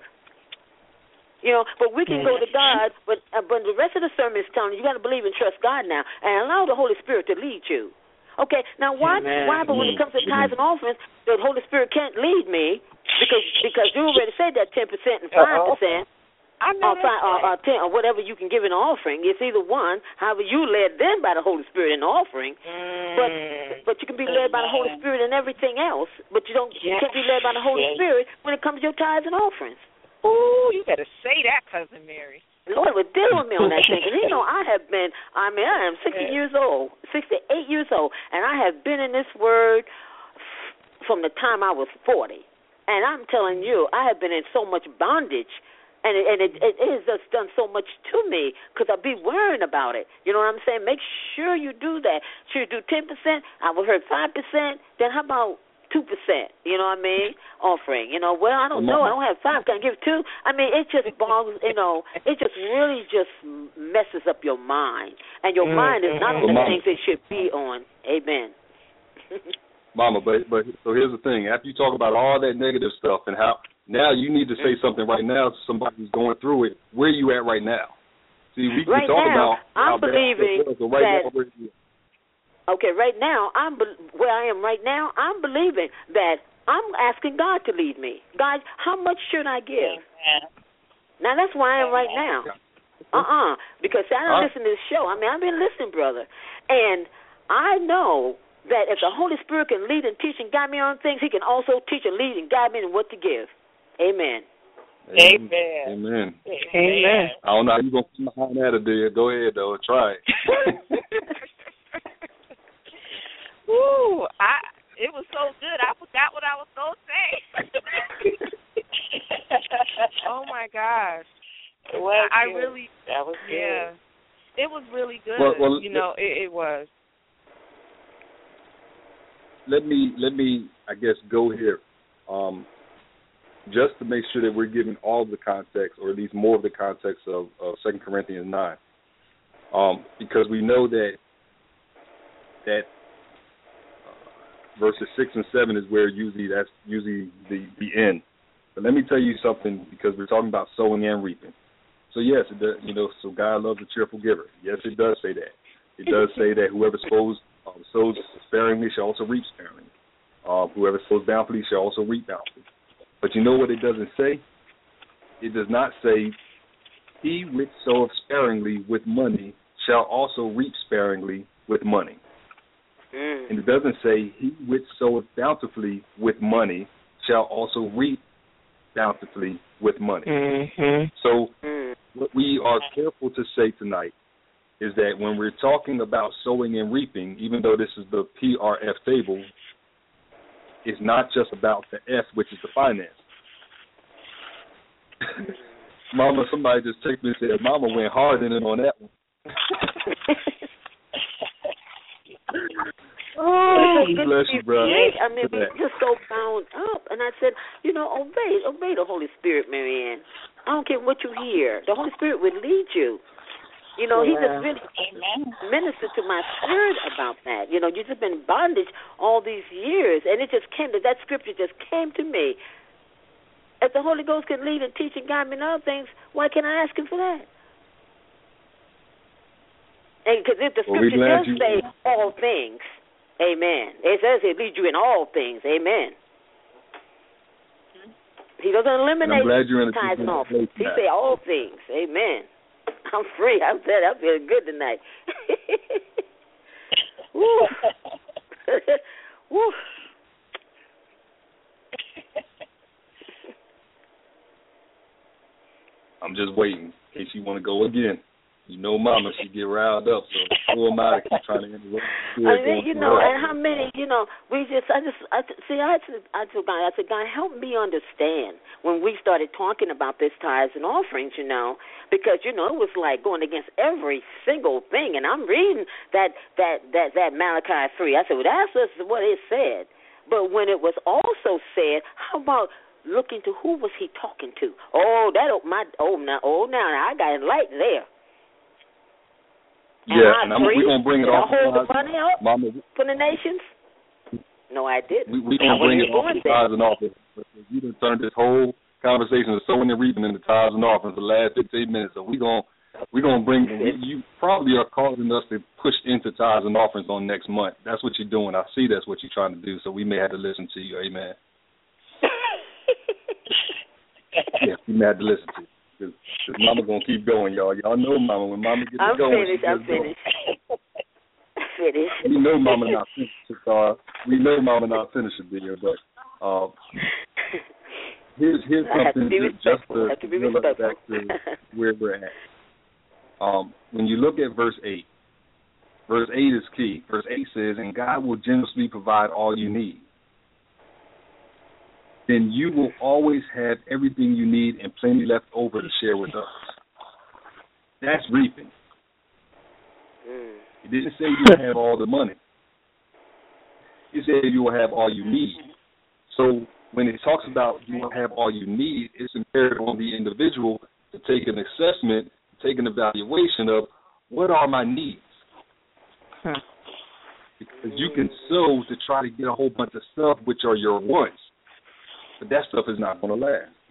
But we can go to God, but the rest of the sermon is telling you got to believe and trust God now and allow the Holy Spirit to lead you. Okay, now why? But when it comes to tithes and offerings, the Holy Spirit can't lead me because you already said that 10% and 5%. Or 10 or whatever you can give in an offering. It's either one. However, you led them by the Holy Spirit in the offering, but you can be led by the Holy Spirit in everything else. But you can't be led by the Holy Spirit when it comes to your tithes and offerings. Ooh, you better say that, Cousin Mary. Lord was dealing with me on that thing. And I am 68 years old, and I have been in this word from the time I was 40. And I'm telling you, I have been in so much bondage. And it has just done so much to me because I be worrying about it. You know what I'm saying? Make sure you do that. Should you do 10%? I would heard 5%. Then how about 2%? You know what I mean? Offering. Well, I don't know. I don't have 5. Can I give 2? It just boggles. It just really just messes up your mind, and your mind is not on the things it should be on. Amen. Mama, but so here's the thing. After you talk about all that negative stuff and how Now you need to say something right now to somebody who's going through it. Where are you at right now? See, we can talk about I'm believing that. Okay, right now, where I am right now, I'm believing that I'm asking God to lead me. God, how much should I give? Now, that's where I am right now. Because I don't listen to this show. I mean, I've been listening, brother. And I know that if the Holy Spirit can lead and teach and guide me on things, He can also teach and lead and guide me on what to give. Amen. Amen. I don't know how you're going to come behind that, Adia. Go ahead, though. Try it. Woo! It was so good. I forgot what I was going to say. Oh, my gosh. It was I good. really, that was good. Yeah. It was really good. Well, it was. Let me, I guess, go here. Just to make sure that we're giving all of the context, or at least more of the context of 2 Corinthians 9. Because we know that verses 6 and 7 is where that's usually the end. But let me tell you something, because we're talking about sowing and reaping. So yes, it does, so God loves a cheerful giver. Yes, it does say that. It does say that whoever sows sparingly shall also reap sparingly. Whoever sows bountifully shall also reap bountifully. But you know what it doesn't say? It does not say, he which soweth sparingly with money shall also reap sparingly with money. And it doesn't say, he which soweth bountifully with money shall also reap bountifully with money. Mm-hmm. So what we are careful to say tonight is that when we're talking about sowing and reaping, even though this is the PRF table, it's not just about the F, which is the finance. Mama, somebody just texted me and said, Mama went hard in it on that one. Oh, bless you, brother. I mean, we're just so bound up. And I said, obey the Holy Spirit, Marianne. I don't care what you hear. The Holy Spirit will lead you. He just really ministered to my spirit about that. You've just been in bondage all these years, and it just came, that scripture just came to me. If the Holy Ghost can lead and teach and guide me in other things, why can't I ask Him for that? And because if the scripture does say all things, amen. It says He leads you in all things, amen. He doesn't eliminate tithes and offerings. He say all things, amen. I'm free. I'm feeling good tonight. Woo. Woo. I'm just waiting in case you want to go again. Mama, she get riled up, so who am I to keep trying to interrupt? And how many, I told God, God, help me understand when we started talking about this tithes and offerings, because, it was like going against every single thing. And I'm reading that Malachi 3. I said, well, that's just what it said. But when it was also said, how about looking to who was He talking to? Now I got enlightened there. And we're going to bring it off. Did I hold the money up for the nations? No, I didn't. We're going to bring it off the tithes and offerings. You done turned this whole conversation of sowing and reaping in the tithes and offerings for the last 15 minutes. So we're going to bring, you probably are causing us to push into tithes and offerings on next month. That's what you're doing. I see that's what you're trying to do. So we may have to listen to you. Amen. Yeah, we may have to listen to you. Because Mama going to keep going, y'all. Y'all know Mama. When Mama gets going, I'm finished. We know Mama not finished. We know Mama not finished the video, but here's something just to bring us back to where we're at. When you look at verse 8 is key. Verse 8 says, and God will generously provide all you need. Then you will always have everything you need and plenty left over to share with us. That's reaping. It didn't say you will have all the money. It said you will have all you need. So when it talks about you will have all you need, it's imperative on the individual to take an assessment, take an evaluation of what are my needs. Because you can sow to try to get a whole bunch of stuff, which are your wants. But that stuff is not going to last.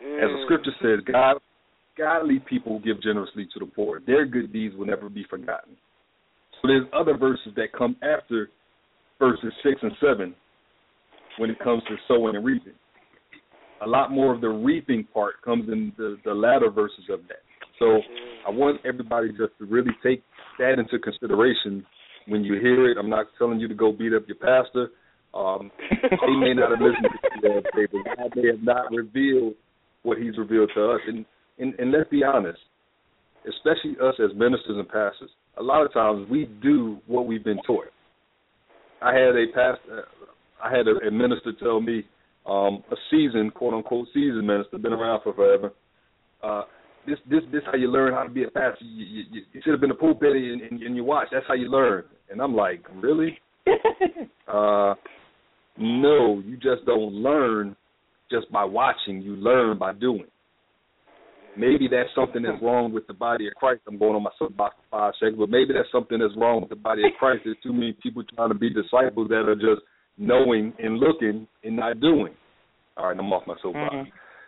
As the scripture says, godly people give generously to the poor. Their good deeds will never be forgotten. So there's other verses that come after verses 6 and 7 when it comes to sowing and reaping. A lot more of the reaping part comes in the latter verses of that. So I want everybody just to really take that into consideration when you hear it. I'm not telling you to go beat up your pastor. He may not have listened to you, but God may have not revealed what he's revealed to us. And let's be honest, especially us as ministers and pastors, a lot of times we do what we've been taught. I had a minister tell me, a seasoned, quote unquote, seasoned minister, been around for forever. This how you learn how to be a pastor. You should have been a pulpit and you watch. That's how you learn. And I'm like, really? No, you just don't learn just by watching. You learn by doing. Maybe that's something that's wrong with the body of Christ. I'm going on my soapbox for 5 seconds, but maybe that's something that's wrong with the body of Christ. There's too many people trying to be disciples that are just knowing and looking and not doing. All right, I'm off my soapbox.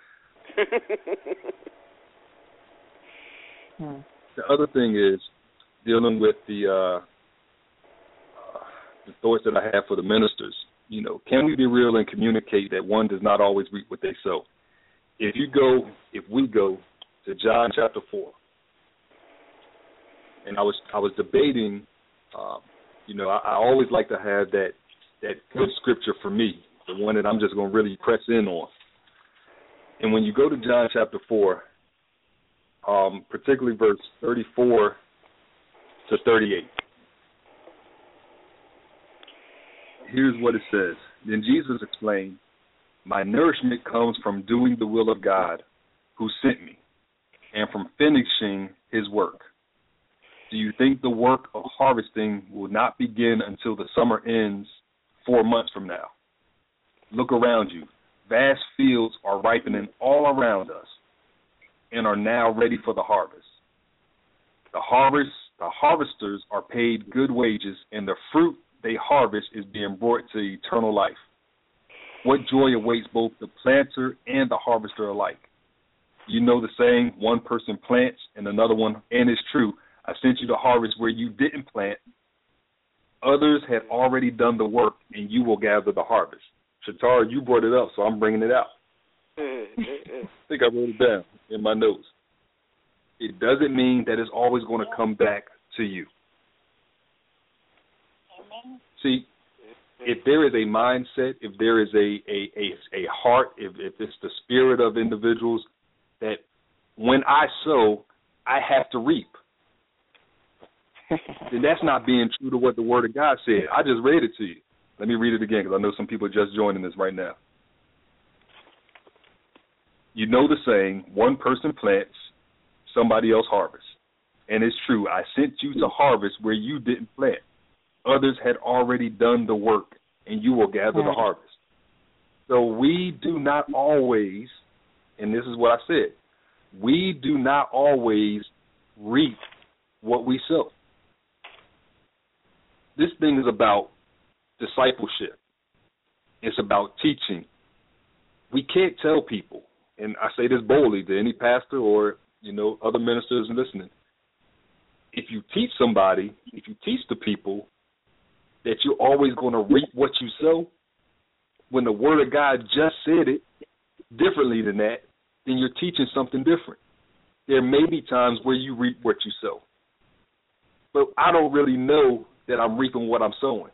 The other thing is dealing with the thoughts that I have for the ministers. You know, can we be real and communicate that one does not always reap what they sow? If we go to John chapter 4, and I was debating, I always like to have that good scripture for me, the one that I'm just going to really press in on. And when you go to John chapter 4, particularly verse 34 to 38, here's what it says. Then Jesus explained, "My nourishment comes from doing the will of God who sent me, and from finishing his work. Do you think the work of harvesting will not begin until the summer ends 4 months from now? Look around you. Vast fields are ripening all around us and are now ready for the harvest. The harvesters are paid good wages, and the fruit they harvest is being brought to eternal life. What joy awaits both the planter and the harvester alike. You know the saying, one person plants and another one, and it's true, I sent you to harvest where you didn't plant. Others had already done the work, and you will gather the harvest." Shatara, you brought it up, so I'm bringing it out. I think I wrote it down in my notes. It doesn't mean that it's always going to come back to you. See, if there is a mindset, if there is a heart, if it's the spirit of individuals that when I sow, I have to reap, then that's not being true to what the Word of God said. I just read it to you. Let me read it again because I know some people are just joining this right now. You know the saying, one person plants, somebody else harvests. And it's true, I sent you to harvest where you didn't plant. Others had already done the work, and you will gather the harvest. So we do not always, and this is what I said, we do not always reap what we sow. This thing is about discipleship. It's about teaching. We can't tell people, and I say this boldly to any pastor or, other ministers listening, if you teach somebody, if you teach the people that you're always going to reap what you sow, when the Word of God just said it differently than that, then you're teaching something different. There may be times where you reap what you sow, but I don't really know that I'm reaping what I'm sowing.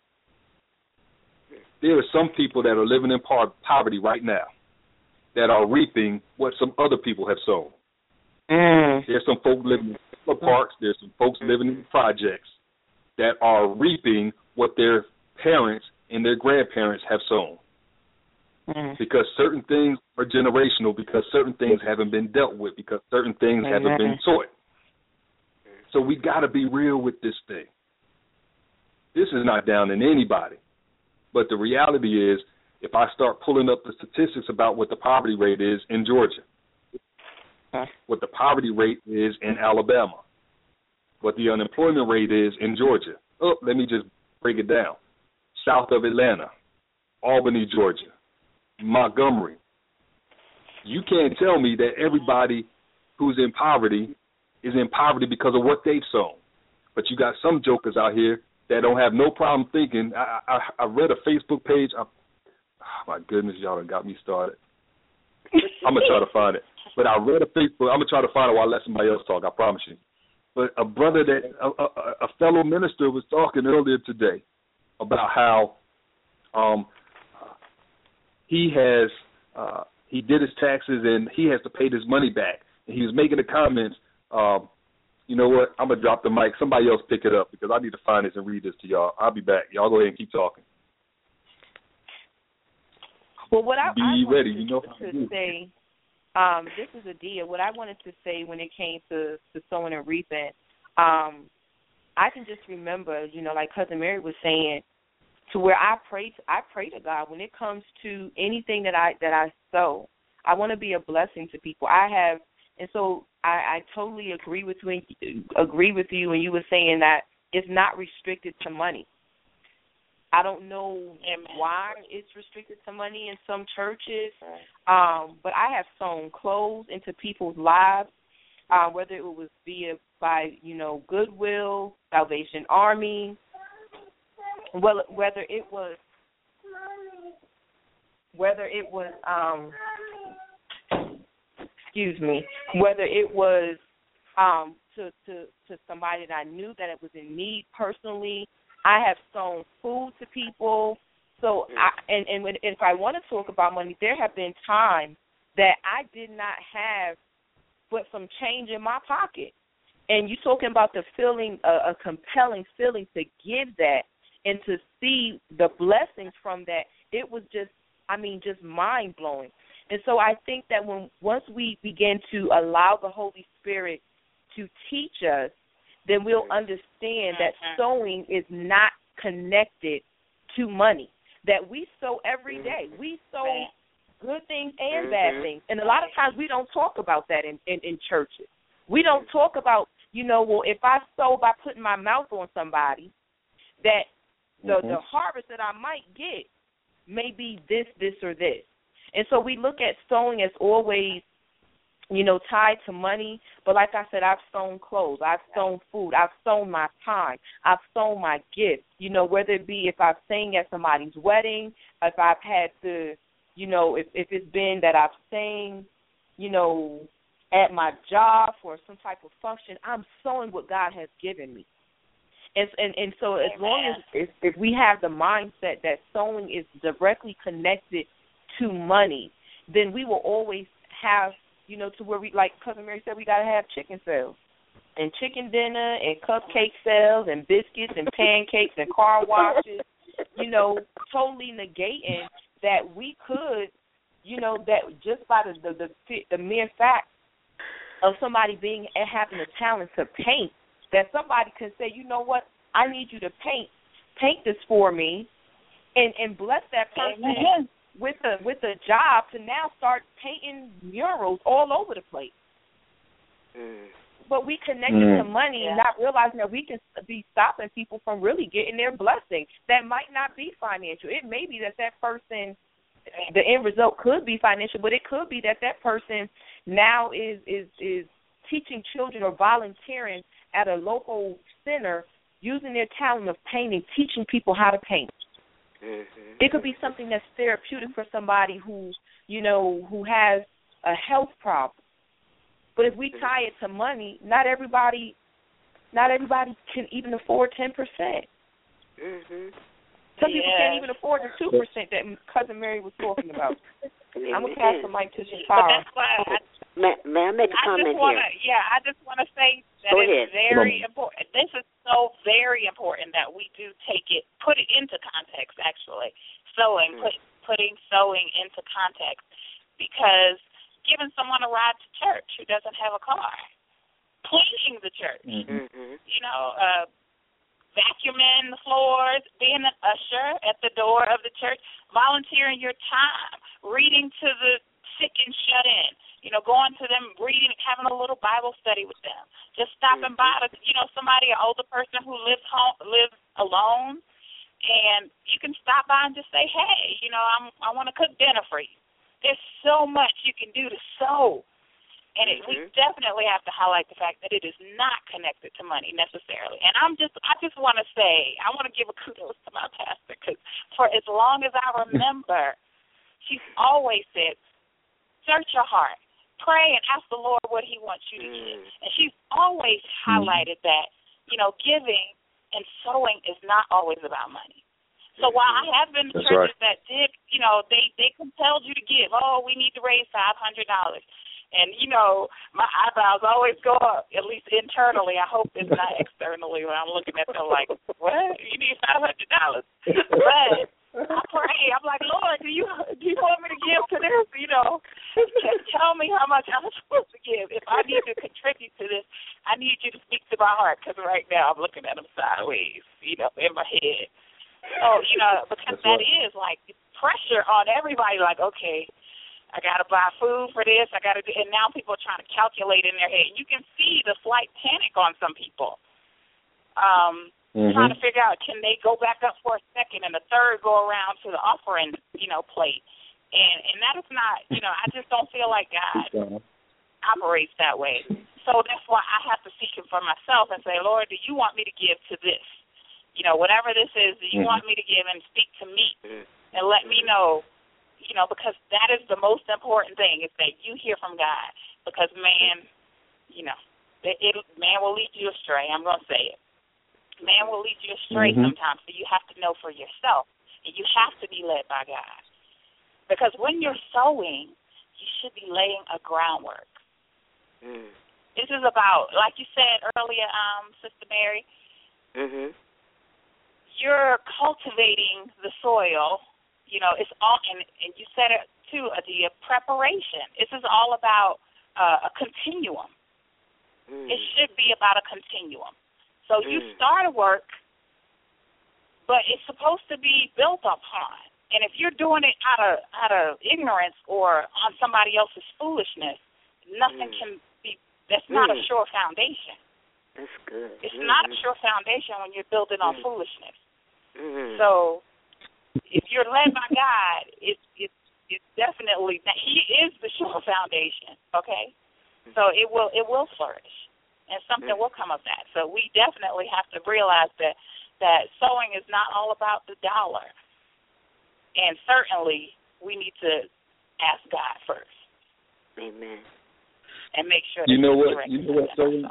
There are some people that are living in poverty right now that are reaping what some other people have sown. There's some folks living in parks. There's some folks living in projects that are reaping what their parents and their grandparents have sown. Because certain things are generational, because certain things haven't been dealt with, because certain things haven't been taught. So we got to be real with this thing. This is not down in anybody. But the reality is, if I start pulling up the statistics about what the poverty rate is in Georgia, what the poverty rate is in Alabama, what the unemployment rate is in Georgia. Let me just break it down. South of Atlanta, Albany, Georgia, Montgomery, You can't tell me that everybody who's in poverty is in poverty because of what they've sown. But you got some jokers out here that don't have no problem thinking. I read a Facebook page. Oh, my goodness, y'all done got me started. I'm going to try to find it. But I read a Facebook. I'm going to try to find it while I let somebody else talk, I promise you. But a brother that a fellow minister was talking earlier today about how he did his taxes and he has to pay this money back. And he was making the comments, you know what, I'm going to drop the mic. Somebody else pick it up because I need to find this and read this to y'all. I'll be back. Y'all go ahead and keep talking. Well, what I ready. You know to say, this is Adia. What I wanted to say when it came to sowing and reaping, I can just remember, you know, like Cousin Mary was saying, to where I pray to God when it comes to anything that I sow. I want to be a blessing to people. And so I totally agree with you when you were saying that it's not restricted to money. I don't know why it's restricted to money in some churches, but I have sown clothes into people's lives, whether it was by Goodwill, Salvation Army, whether it was to somebody that I knew that it was in need personally. I have sown food to people. So if I want to talk about money, there have been times that I did not have but some change in my pocket. And you're talking about the feeling, a compelling feeling to give that and to see the blessings from that. It was just mind-blowing. And so I think that once we begin to allow the Holy Spirit to teach us, then we'll understand that sowing is not connected to money, that we sow every day. We sow good things and bad things. And a lot of times we don't talk about that in churches. We don't talk about, if I sow by putting my mouth on somebody, that the harvest that I might get may be this, or this. And so we look at sowing as always, tied to money. But like I said, I've sown clothes, I've sown food, I've sown my time, I've sown my gifts, whether it be if I've sang at somebody's wedding, if I've had to, if it's been that I've sang, at my job for some type of function, I'm sowing what God has given me. And so as long as if we have the mindset that sowing is directly connected to money, then we will always have, to where we, like Cousin Mary said, we got to have chicken sales and chicken dinner and cupcake sales and biscuits and pancakes and car washes, totally negating that we could, that just by the mere fact of somebody having a talent to paint, that somebody can say, you know what, I need you to paint this for me, and bless that person with a job to now start painting murals all over the place. But we connected to money, not realizing that we can be stopping people from really getting their blessing. That might not be financial. It may be that person, the end result could be financial, but it could be that person now is teaching children or volunteering at a local center, using their talent of painting, teaching people how to paint. It could be something that's therapeutic for somebody who has a health problem. But if we tie it to money, not everybody can even afford 10%. Some people can't even afford the 2% that Cousin Mary was talking about. I'm going to pass the mic to Shafara. But that's why may I make a comment here? Yeah, I just want to say that it's very important. This is so very important that we do put it into context, actually. Putting sowing into context. Because giving someone a ride to church who doesn't have a car, cleaning the church, vacuuming the floors, being an usher at the door of the church, volunteering your time, reading to the sick and shut in, going to them, reading, having a little Bible study with them, just stopping by to, somebody, an older person who lives alone, and you can stop by and just say, hey, I want to cook dinner for you. There's so much you can do to sow. And we definitely have to highlight the fact that it is not connected to money necessarily. And I just want to say, I want to give a kudos to my pastor, because for as long as I remember, she's always said, search your heart, pray and ask the Lord what he wants you to give. And she's always highlighted that, giving and sowing is not always about money. So while I have been in churches that did, they compelled you to give, we need to raise $500. And, my eyebrows always go up, at least internally. I hope it's not externally when I'm looking at them like, what? You need $500? But I pray. I'm like, Lord, do you want me to give to this? Tell me how much I'm supposed to give. If I need to contribute to this, I need you to speak to my heart, because right now I'm looking at them sideways, in my head. So, because that is like pressure on everybody, like, okay, I got to buy food for this. And now people are trying to calculate in their head. You can see the slight panic on some people. Trying to figure out, can they go back up for a second and the third go around to the offering, plate. And that is not, I just don't feel like God operates that way. So that's why I have to seek him for myself and say, Lord, do you want me to give to this? Whatever this is, do you want me to give, and speak to me and let me know, because that is the most important thing, is that you hear from God. Because man, man will lead you astray. I'm going to say it. Man will lead you astray sometimes, so you have to know for yourself, and you have to be led by God. Because when you're sowing, you should be laying a groundwork. This is about, like you said earlier, Sister Mary, you're cultivating the soil. It's all, and you said it too, the preparation. This is all about a continuum. It should be about a continuum. So you start a work, but it's supposed to be built upon. And if you're doing it out of ignorance or on somebody else's foolishness, nothing can be. That's not a sure foundation. That's good. It's not a sure foundation when you're building on foolishness. So if you're led by God, it's definitely, he is the sure foundation. Okay, so it will flourish. And something will come of that. So we definitely have to realize that sowing is not all about the dollar. And certainly we need to ask God first. Amen. And make sure you know what sowing.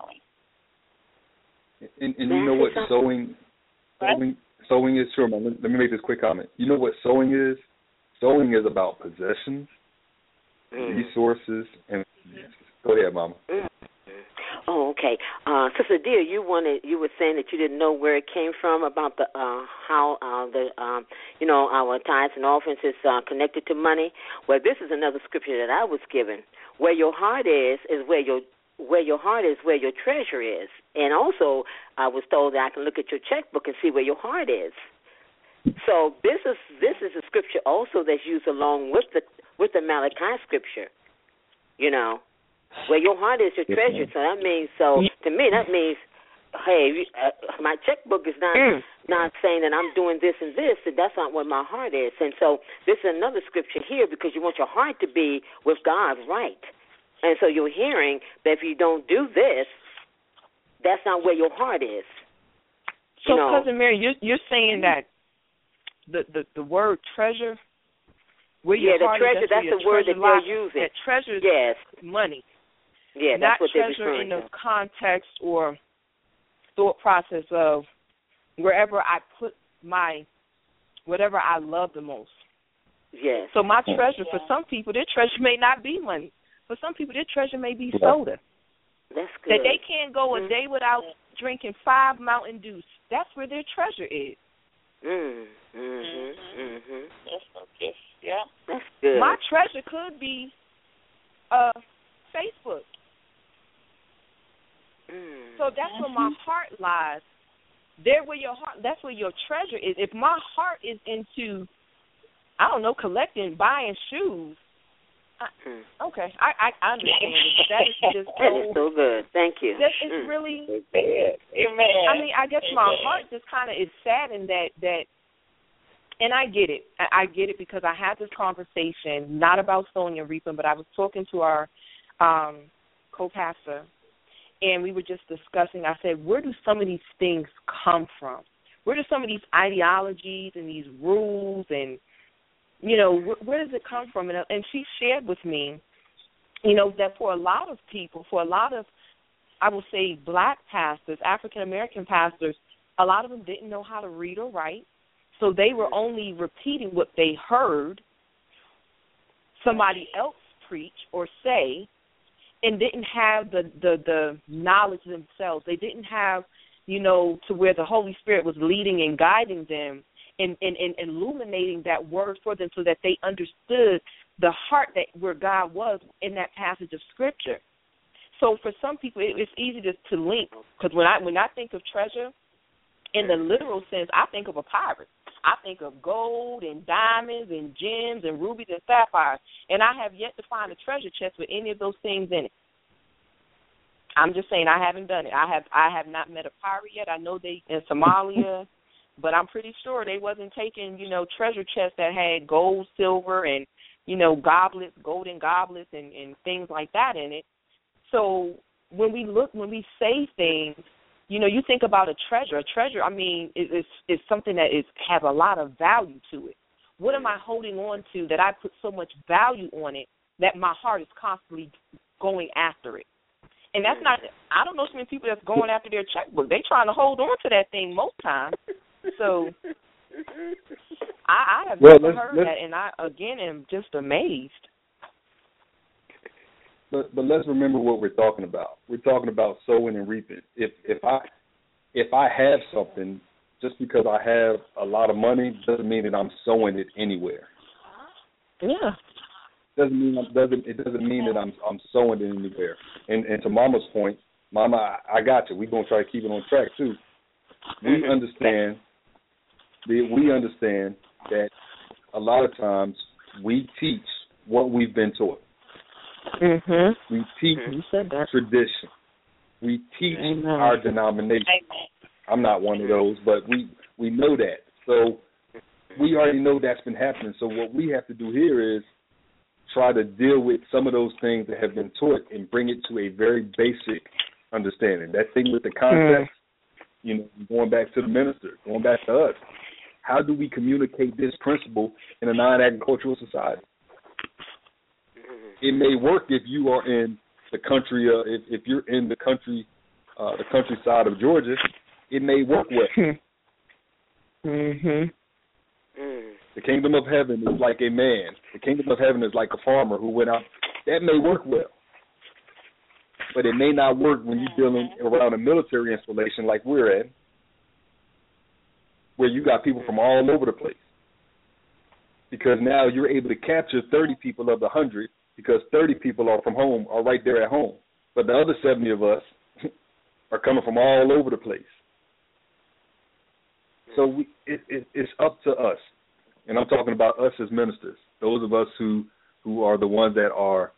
And you know what sowing is, sure, man. Let me make this quick comment. You know what sowing is? Sowing is about possessions, resources, and go ahead, Mama. Oh, okay. Sister Dear, you were saying that you didn't know where it came from about the how our tithes and offerings is connected to money. Well, this is another scripture that I was given. Where your heart is where your heart is, where your treasure is. And also, I was told that I can look at your checkbook and see where your heart is. So this is a scripture also that's used along with the Malachi scripture. Where your heart is, your treasure. So that means, to me, that means, hey, my checkbook is not saying that I'm doing this and this, and that's not where my heart is. And so this is another scripture here, because you want your heart to be with God, right? And so you're hearing that if you don't do this, that's not where your heart is. So, Cousin Mary, you're saying that the word treasure, where your heart treasure, is, that's the word that they're using. That treasure is money. Yeah, that's what they're referring to. Not treasure in the to. context or thought process of wherever I put whatever I love the most. Yes. So my treasure, for some people, their treasure may not be money. For some people, their treasure may be soda. That's good. That they can't go a day without drinking 5 Mountain Dews. That's where their treasure is. Yeah. That's good. My treasure could be Facebook. So that's where my heart lies. There where your heart, that's where your treasure is. If my heart is into, collecting, buying shoes, okay, I understand it, but that is just that is so good. Thank you. That is really, Amen. I mean, I guess my heart just kind of is saddened that And I get it. I get it because I had this conversation, not about sowing and reaping, but I was talking to our co-pastor, and we were just discussing. I said, where do some of these things come from? Where do some of these ideologies and these rules and, you know, where does it come from? And she shared with me, you know, that for a lot of people, for a lot of, I will say, black pastors, African-American pastors, a lot of them didn't know how to read or write. So they were only repeating what they heard somebody else preach or say, and didn't have the knowledge themselves. They didn't have, you know, to where the Holy Spirit was leading and guiding them and illuminating that word for them so that they understood the heart that where God was in that passage of Scripture. So for some people, it's easy to link, because when I think of treasure, in the literal sense, I think of a pirate. I think of gold and diamonds and gems and rubies and sapphires, and I have yet to find a treasure chest with any of those things in it. I'm just saying I haven't done it. I have not met a pirate yet. I know they in Somalia, but I'm pretty sure they wasn't taking, you know, treasure chests that had gold, silver, and, you know, goblets, golden goblets and things like that in it. So when we say things, you know, you think about a treasure. A treasure, I mean, is something that has a lot of value to it. What am I holding on to that I put so much value on it that my heart is constantly going after it? And that's not, I don't know so many people that's going after their checkbook. They trying to hold on to that thing most times. So I have never heard that, and I, again, am just amazed. But let's remember what we're talking about. We're talking about sowing and reaping. If I have something, just because I have a lot of money doesn't mean that I'm sowing it anywhere. Yeah. It doesn't mean that I'm sowing it anywhere. And to Mama's point, Mama, I got you. We're gonna try to keep it on track too. We understand that a lot of times we teach what we've been taught. Mm-hmm. We teach tradition. We teach our denomination. I'm not one of those, but we know that. So we already know that's been happening. So what we have to do here is try to deal with some of those things that have been taught and bring it to a very basic understanding. That thing with the context, you know, going back to the minister, going back to us. How do we communicate this principle in a non-agricultural society? It may work if you are in the country, if you're in the countryside of Georgia, it may work well. The kingdom of heaven is like a man. The kingdom of heaven is like a farmer who went out. That may work well. But it may not work when you're dealing around a military installation like we're at, where you got people from all over the place. Because now you're able to capture 30 people of the 100, because 30 people are from home, are right there at home. But the other 70 of us are coming from all over the place. So it's up to us. And I'm talking about us as ministers, those of us who are the ones that are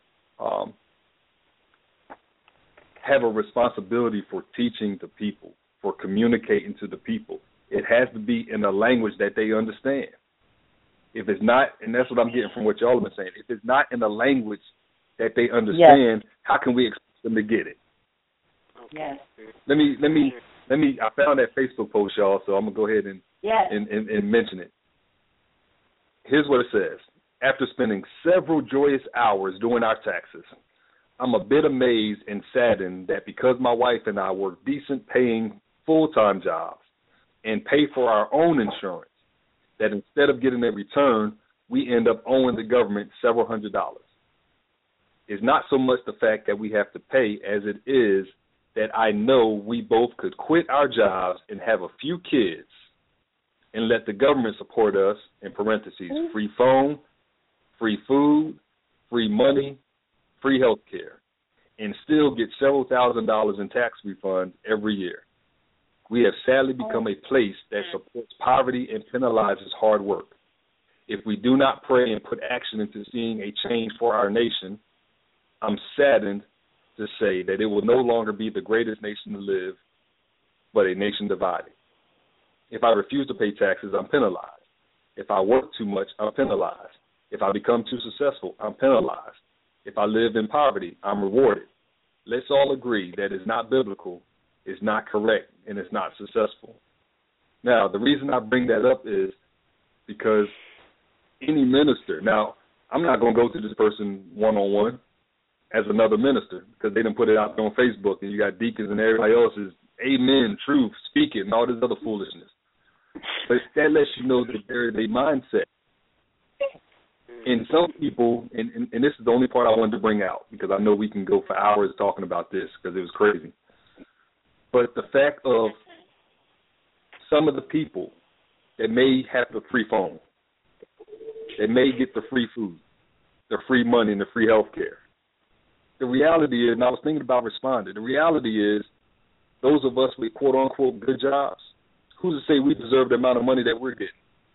have a responsibility for teaching the people, for communicating to the people. It has to be in a language that they understand. If it's not, and that's what I'm getting from what y'all have been saying, if it's not in a language that they understand, how can we expect them to get it? Yes. Let me. I found that Facebook post, y'all, so I'm gonna go ahead and mention it. Here's what it says. After spending several joyous hours doing our taxes, I'm a bit amazed and saddened that because my wife and I work decent paying full-time jobs and pay for our own insurance, that instead of getting a return, we end up owing the government several $100s. It's not so much the fact that we have to pay as it is that I know we both could quit our jobs and have a few kids and let the government support us, in parentheses, free phone, free food, free money, free health care, and still get several $1,000s in tax refunds every year. We have sadly become a place that supports poverty and penalizes hard work. If we do not pray and put action into seeing a change for our nation, I'm saddened to say that it will no longer be the greatest nation to live, but a nation divided. If I refuse to pay taxes, I'm penalized. If I work too much, I'm penalized. If I become too successful, I'm penalized. If I live in poverty, I'm rewarded. Let's all agree that it's not biblical, it's not correct, and it's not successful. Now, the reason I bring that up is because any minister, now, I'm not going to go to this person one-on-one as another minister because they didn't put it out there on Facebook and you got deacons and everybody else is amen, truth, speaking, and all this other foolishness. But that lets you know that there is a mindset. And some people, and this is the only part I wanted to bring out because I know we can go for hours talking about this because it was crazy. But the fact of some of the people that may have the free phone, that may get the free food, the free money, and the free health care. The reality is, and I was thinking about responding, the reality is those of us with quote-unquote good jobs, who's to say we deserve the amount of money that we're getting?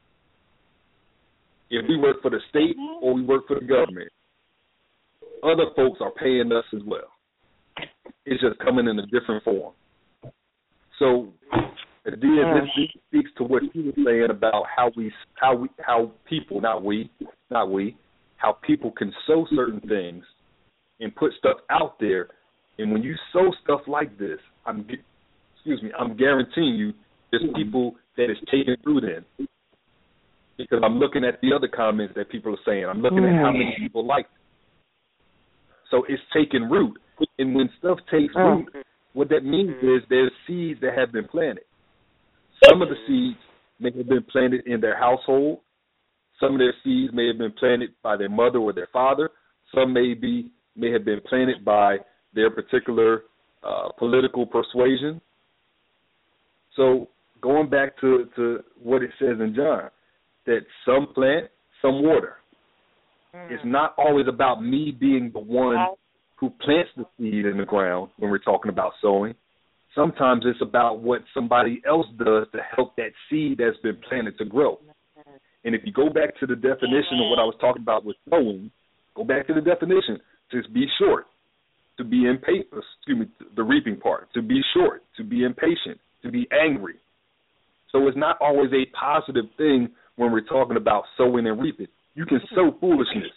If we work for the state or we work for the government, other folks are paying us as well. It's just coming in a different form. So, Adia, this speaks to what you were saying about how people, how people can sow certain things and put stuff out there. And when you sow stuff like this, I'm guaranteeing you there's people that is taking root in. Because I'm looking at the other comments that people are saying. I'm looking at how many people like it. So it's taking root. And when stuff takes root, what that means is there's seeds that have been planted. Some of the seeds may have been planted in their household. Some of their seeds may have been planted by their mother or their father. Some may have been planted by their particular political persuasion. So going back to what it says in John, that some plant, some water. It's not always about me being the one who plants the seed in the ground when we're talking about sowing. Sometimes it's about what somebody else does to help that seed that's been planted to grow. And if you go back to the definition of what I was talking about with sowing, go back to the definition. To be short, to be impatient, the reaping part, to be short, to be impatient, to be angry. So it's not always a positive thing when we're talking about sowing and reaping. You can sow foolishness.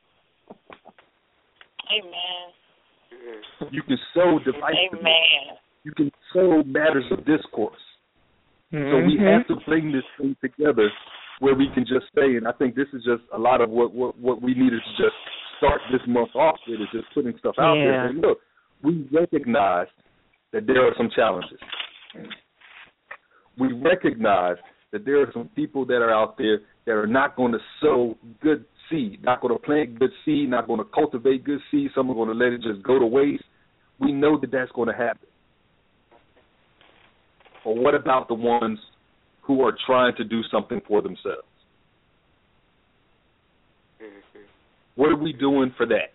Amen. You can sow divisiveness. Amen. You can sow matters of discourse. So we have to bring this thing together where we can just say, and I think this is just a lot of what we needed to just start this month off with, is just putting stuff out there. And look, we recognize that there are some challenges. We recognize that there are some people that are out there that are not going to sow good seed, not going to plant good seed, not going to cultivate good seed. Some are going to let it just go to waste. We know that that's going to happen. But what about the ones who are trying to do something for themselves? What are we doing for that?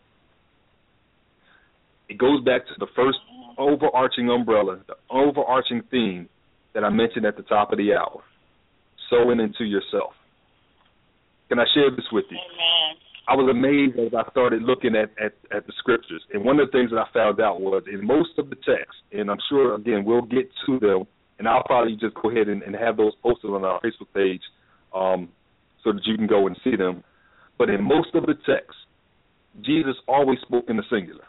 It goes back to the first overarching umbrella, the overarching theme that I mentioned at the top of the hour, sowing into yourself. Can I share this with you? Amen. I was amazed as I started looking at the scriptures. And one of the things that I found out was in most of the texts, and I'm sure, again, we'll get to them, and I'll probably just go ahead and have those posted on our Facebook page so that you can go and see them. But in most of the texts, Jesus always spoke in the singular.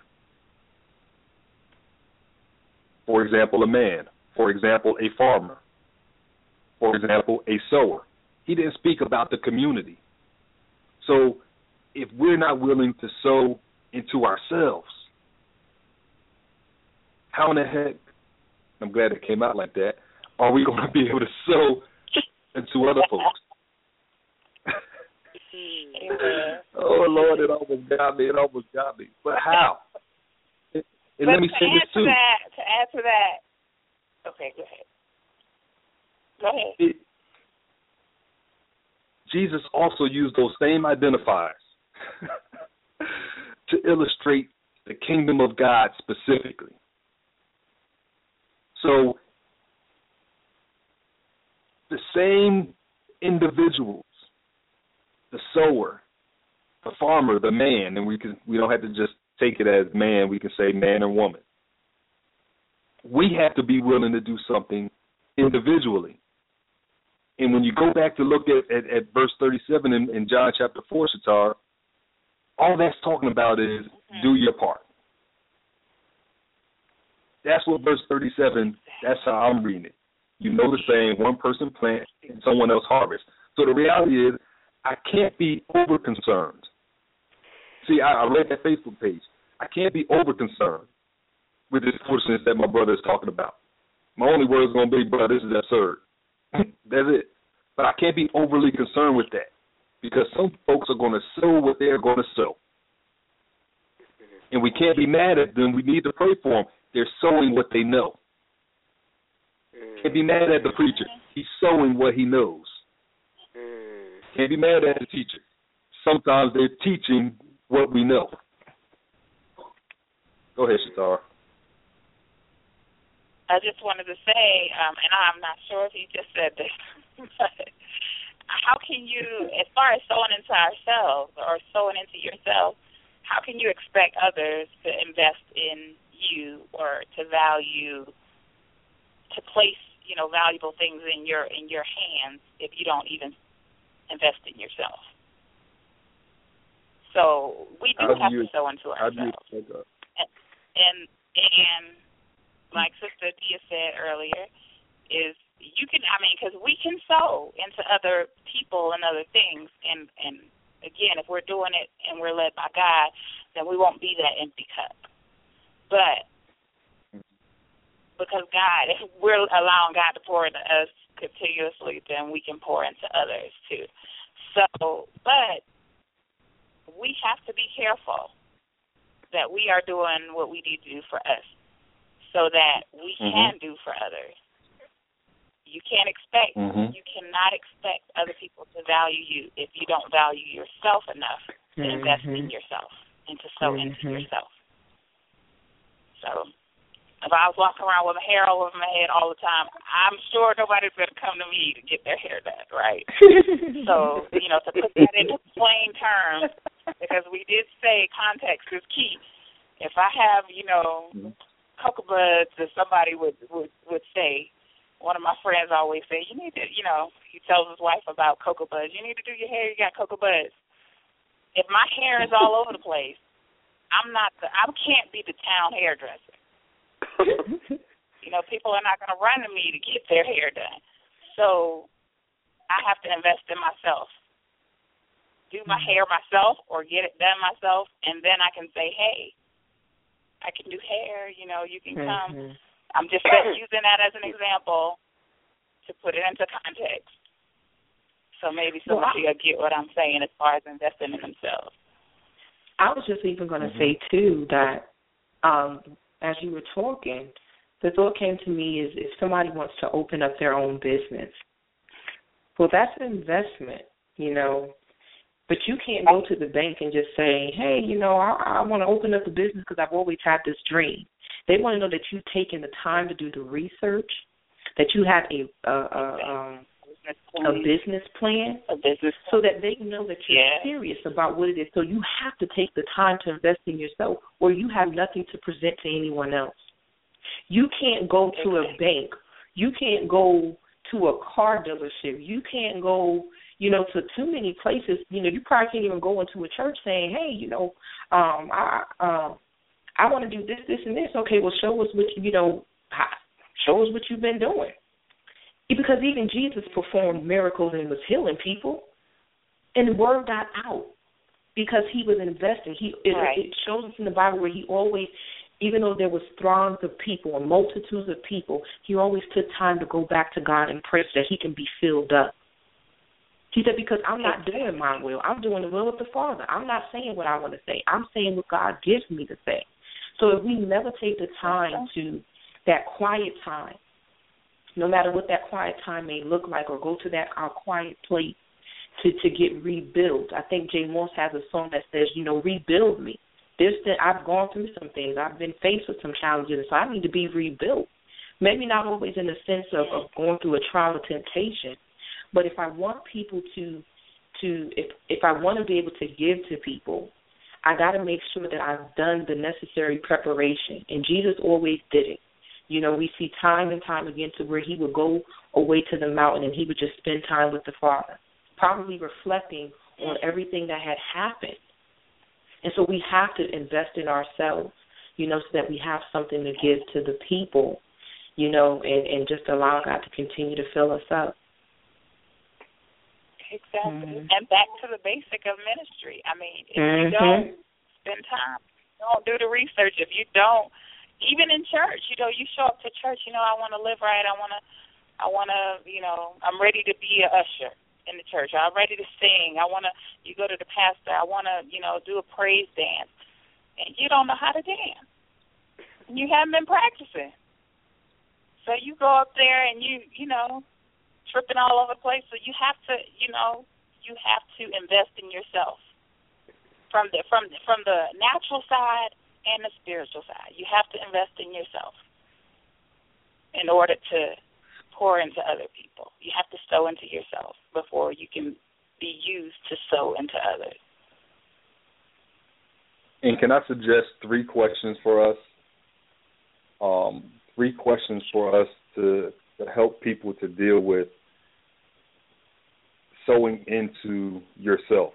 For example, a man. For example, a farmer. For example, a sower. He didn't speak about the community. So if we're not willing to sow into ourselves, how in the heck, I'm glad it came out like that, are we going to be able to sow into other folks? Oh, Lord, it almost got me. But how? And let me say this, too. To add to that, okay, go ahead. Jesus also used those same identifiers to illustrate the kingdom of God specifically. So the same individuals, the sower, the farmer, the man, and we don't have to just take it as man, we can say man or woman. We have to be willing to do something individually. And when you go back to look at verse 37 in John chapter 4, Shatar, all that's talking about is do your part. That's what verse 37, that's how I'm reading it. You know the saying, one person plants and someone else harvests. So the reality is I can't be over-concerned. See, I read that Facebook page. I can't be over-concerned with this foolishness that my brother is talking about. My only word is going to be, bro, this is absurd. That's it. But I can't be overly concerned with that because some folks are going to sow what they're going to sow. And we can't be mad at them. We need to pray for them. They're sowing what they know. Can't be mad at the preacher. He's sowing what he knows. Can't be mad at the teacher. Sometimes they're teaching what we know. Go ahead, Shatar. I just wanted to say, and I'm not sure if you just said this, but how can you, as far as sowing into ourselves or sowing into yourself, how can you expect others to invest in you or to value, to place, valuable things in your hands if you don't even invest in yourself? So we do have to sow into ourselves. And like Sister Dia said earlier, is you can, because we can sow into other people and other things. And again, if we're doing it and we're led by God, then we won't be that empty cup. But because God, if we're allowing God to pour into us continuously, then we can pour into others too. So, but we have to be careful that we are doing what we need to do for us, so that we can do for others. You can't expect, you cannot expect other people to value you if you don't value yourself enough to invest in yourself and to sow into yourself. So if I was walking around with my hair all over my head all the time, I'm sure nobody's going to come to me to get their hair done, right? So, to put that into plain terms, because we did say context is key. If I have, cocoa buds, as somebody would say, one of my friends always say, you need to, he tells his wife about cocoa buds. You need to do your hair, you got cocoa buds. If my hair is all over the place, I can't be the town hairdresser. People are not going to run to me to get their hair done. So I have to invest in myself. Do my hair myself or get it done myself, and then I can say, hey, I can do hair, you can come. I'm just using that as an example to put it into context. So maybe somebody will get what I'm saying as far as investing in themselves. I was just even going to say, too, that as you were talking, the thought came to me is if somebody wants to open up their own business, well, that's an investment, But you can't go to the bank and just say, hey, I want to open up a business because I've always had this dream. They want to know that you've taken the time to do the research, that you have a business plan, so that they know that you're serious about what it is. So you have to take the time to invest in yourself, or you have nothing to present to anyone else. You can't go to a bank. You can't go to a car dealership. You can't go to too many places. You probably can't even go into a church saying, hey, I want to do this, this, and this. Okay, well, show us what you've been doing. Because even Jesus performed miracles and was healing people, and the word got out because he was investing. It shows us in the Bible where he always, even though there was throngs of people and multitudes of people, he always took time to go back to God and pray so that he can be filled up. He said, because I'm not doing my will. I'm doing the will of the Father. I'm not saying what I want to say. I'm saying what God gives me to say. So if we never take the time to that quiet time, no matter what that quiet time may look like, or go to our quiet place to get rebuilt. I think Jay Moss has a song that says, rebuild me. I've gone through some things. I've been faced with some challenges, so I need to be rebuilt. Maybe not always in the sense of going through a trial or temptation, but if I want people if I want to be able to give to people, I got to make sure that I've done the necessary preparation. And Jesus always did it. You know, we see time and time again to where he would go away to the mountain and he would just spend time with the Father, probably reflecting on everything that had happened. And so we have to invest in ourselves, you know, so that we have something to give to the people, you know, and just allow God to continue to fill us up. Exactly. And back to the basic of ministry. I mean, if you don't spend time, don't do the research, if you don't, even in church, you know, you show up to church, you know, I want to live right, I want to, you know, I'm ready to be an usher in the church. I'm ready to sing. You go to the pastor, I want to, you know, do a praise dance. And you don't know how to dance. And you haven't been practicing. So you go up there and you know, tripping all over the place. So you have to, you know, invest in yourself from the natural side and the spiritual side. You have to invest in yourself in order to pour into other people. You have to sow into yourself before you can be used to sow into others. And can I suggest 3 questions for us? 3 questions for us to help people to deal with sowing into yourself.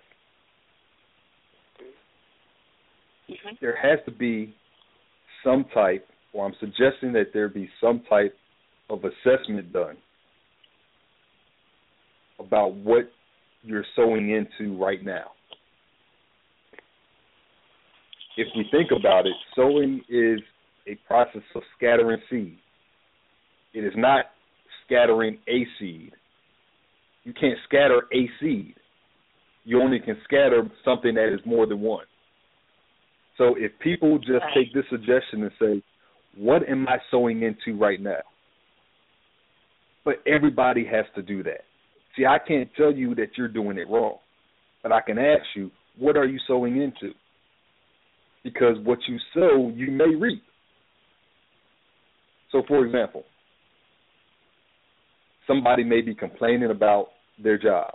There has to be some type, or I'm suggesting that there be some type of assessment done about what you're sowing into right now. If we think about it, sowing is a process of scattering seed. It is not scattering a seed. You can't scatter a seed. You only can scatter something that is more than one. So if people just take this suggestion and say, what am I sowing into right now? But everybody has to do that. See, I can't tell you that you're doing it wrong, but I can ask you, what are you sowing into? Because what you sow, you may reap. So, for example, somebody may be complaining about their job.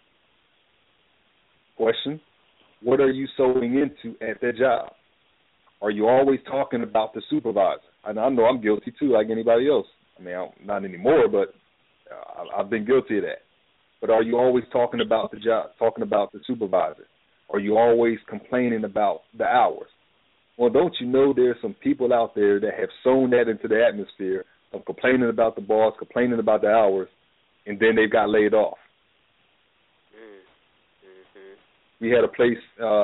Question, what are you sowing into at that job? Are you always talking about the supervisor? And I know I'm guilty too, like anybody else. I mean, not anymore, but I've been guilty of that. But are you always talking about the job, talking about the supervisor? Are you always complaining about the hours? Well, don't you know there's some people out there that have sown that into the atmosphere of complaining about the boss, complaining about the hours, and then they got laid off. We had a place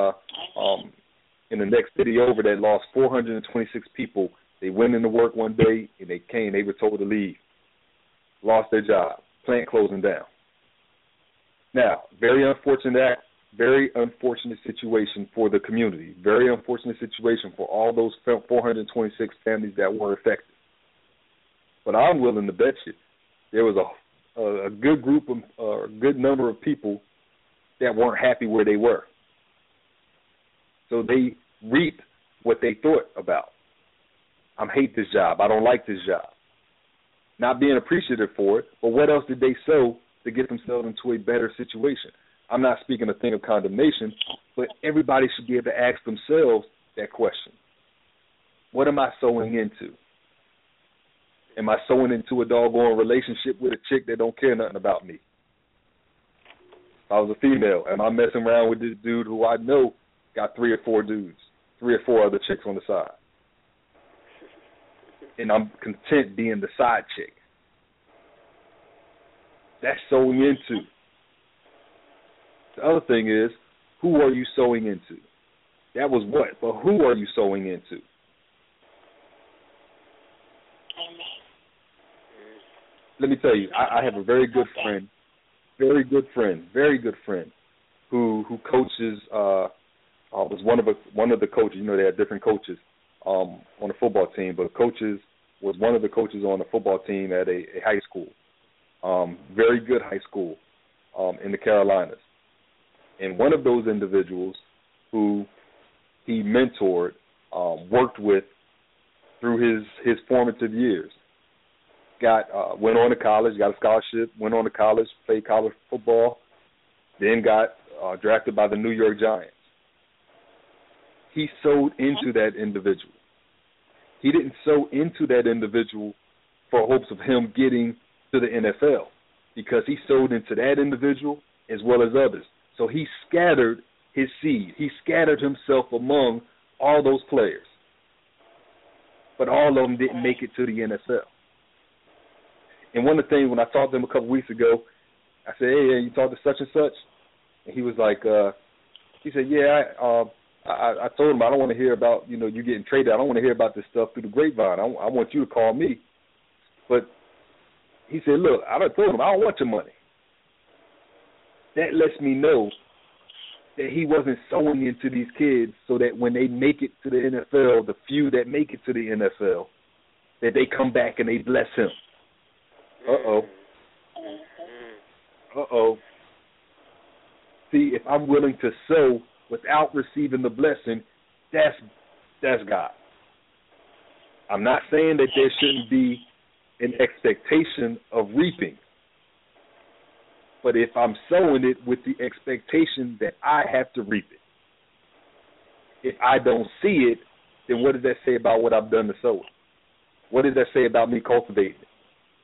in the next city over that lost 426 people. They went into work one day, and they were told to leave. Lost their job. Plant closing down. Now, very unfortunate situation for the community. Very unfortunate situation for all those 426 families that were affected. But I'm willing to bet you there was a good group of, a good number of people that weren't happy where they were. So they reaped what they thought about. I hate this job. I don't like this job. Not being appreciative for it, but what else did they sow to get themselves into a better situation? I'm not speaking a thing of condemnation, but everybody should be able to ask themselves that question. What am I sowing into? Am I sowing into a doggone relationship with a chick that don't care nothing about me? If I was a female, am I messing around with this dude who I know got 3 or 4 dudes, 3 or 4 other chicks on the side? And I'm content being the side chick. That's sowing into. The other thing is, who are you sowing into? That was what, but who are you sowing into? Let me tell you, I have a very good friend, who coaches. Was one of the coaches. You know, they had different coaches on the football team, but was one of the coaches on the football team at a high school, very good high school in the Carolinas. And one of those individuals who he mentored, worked with through his formative years, went on to college, got a scholarship, went on to college, played college football, then got drafted by the New York Giants. He sowed into that individual. He didn't sow into that individual for hopes of him getting to the NFL, because he sowed into that individual as well as others. So he scattered his seed. He scattered himself among all those players. But all of them didn't make it to the NFL. And one of the things, when I talked to him a couple weeks ago, I said, hey, you talked to such and such? And he was like, he said, yeah, I told him I don't want to hear about, you getting traded. I don't want to hear about this stuff through the grapevine. I want you to call me. But he said, look, I told him I don't want your money. That lets me know that he wasn't sowing into these kids so that when they make it to the NFL, the few that make it to the NFL, that they come back and they bless him. Uh-oh. See, if I'm willing to sow without receiving the blessing, that's God. I'm not saying that there shouldn't be an expectation of reaping. But if I'm sowing it with the expectation that I have to reap it, if I don't see it, then what does that say about what I've done to sow it? What does that say about me cultivating it?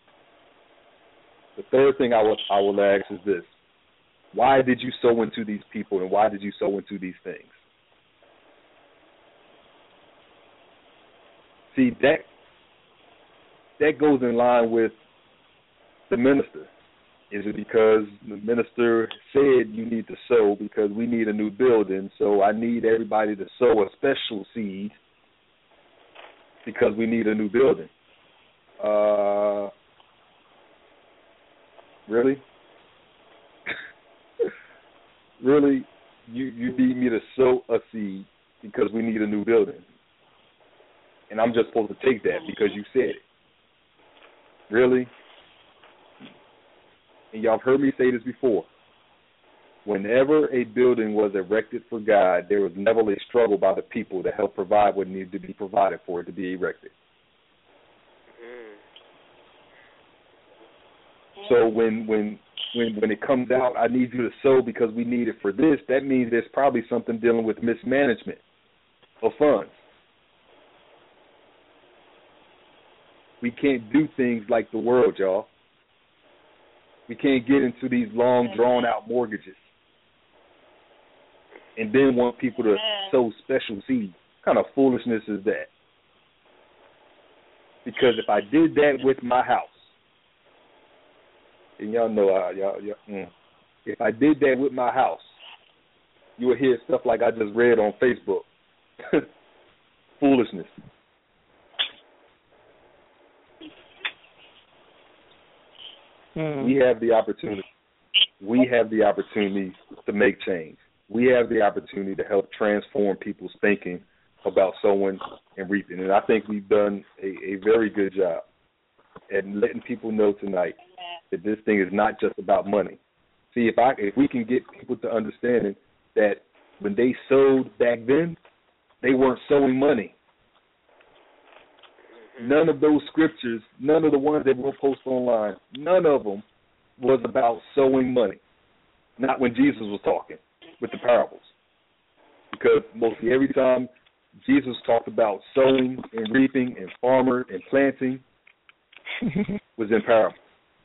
The third thing I will ask is this. Why did you sow into these people, and why did you sow into these things? See, that goes in line with the minister. Is it because the minister said you need to sow because we need a new building, so I need everybody to sow a special seed because we need a new building? Really? Really? You need me to sow a seed because we need a new building? And I'm just supposed to take that because you said it? Really? And y'all have heard me say this before. Whenever a building was erected for God, there was never a struggle by the people to help provide what needed to be provided for it to be erected. So when it comes out, I need you to sow because we need it for this, that means there's probably something dealing with mismanagement of funds. We can't do things like the world, y'all. We can't get into these long, drawn-out mortgages and then want people to sow special seeds. What kind of foolishness is that? Because if I did that with my house, and y'all know, if I did that with my house, you would hear stuff like I just read on Facebook. Foolishness. We have the opportunity. We have the opportunity to make change. We have the opportunity to help transform people's thinking about sowing and reaping. And I think we've done a very good job at letting people know tonight that this thing is not just about money. See, if we can get people to understanding that when they sowed back then, they weren't sowing money. None of those scriptures, none of the ones that we'll post online, none of them was about sowing money. Not when Jesus was talking with the parables. Because mostly every time Jesus talked about sowing and reaping and farmer and planting was in parables.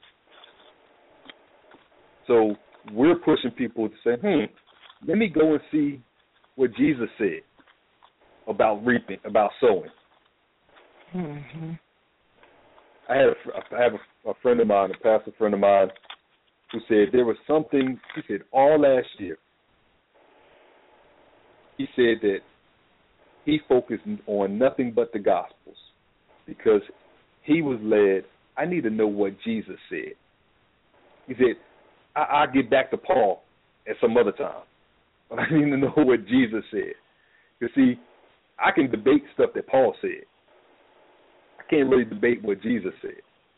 So we're pushing people to say, let me go and see what Jesus said about reaping, about sowing. Mm-hmm. I have a friend of mine, a pastor friend of mine, who said there was something, he said all last year, he said that he focused on nothing but the Gospels because he was led, I need to know what Jesus said. He said, I'll get back to Paul at some other time, but I need to know what Jesus said. You see, I can debate stuff that Paul said. I can't really debate what Jesus said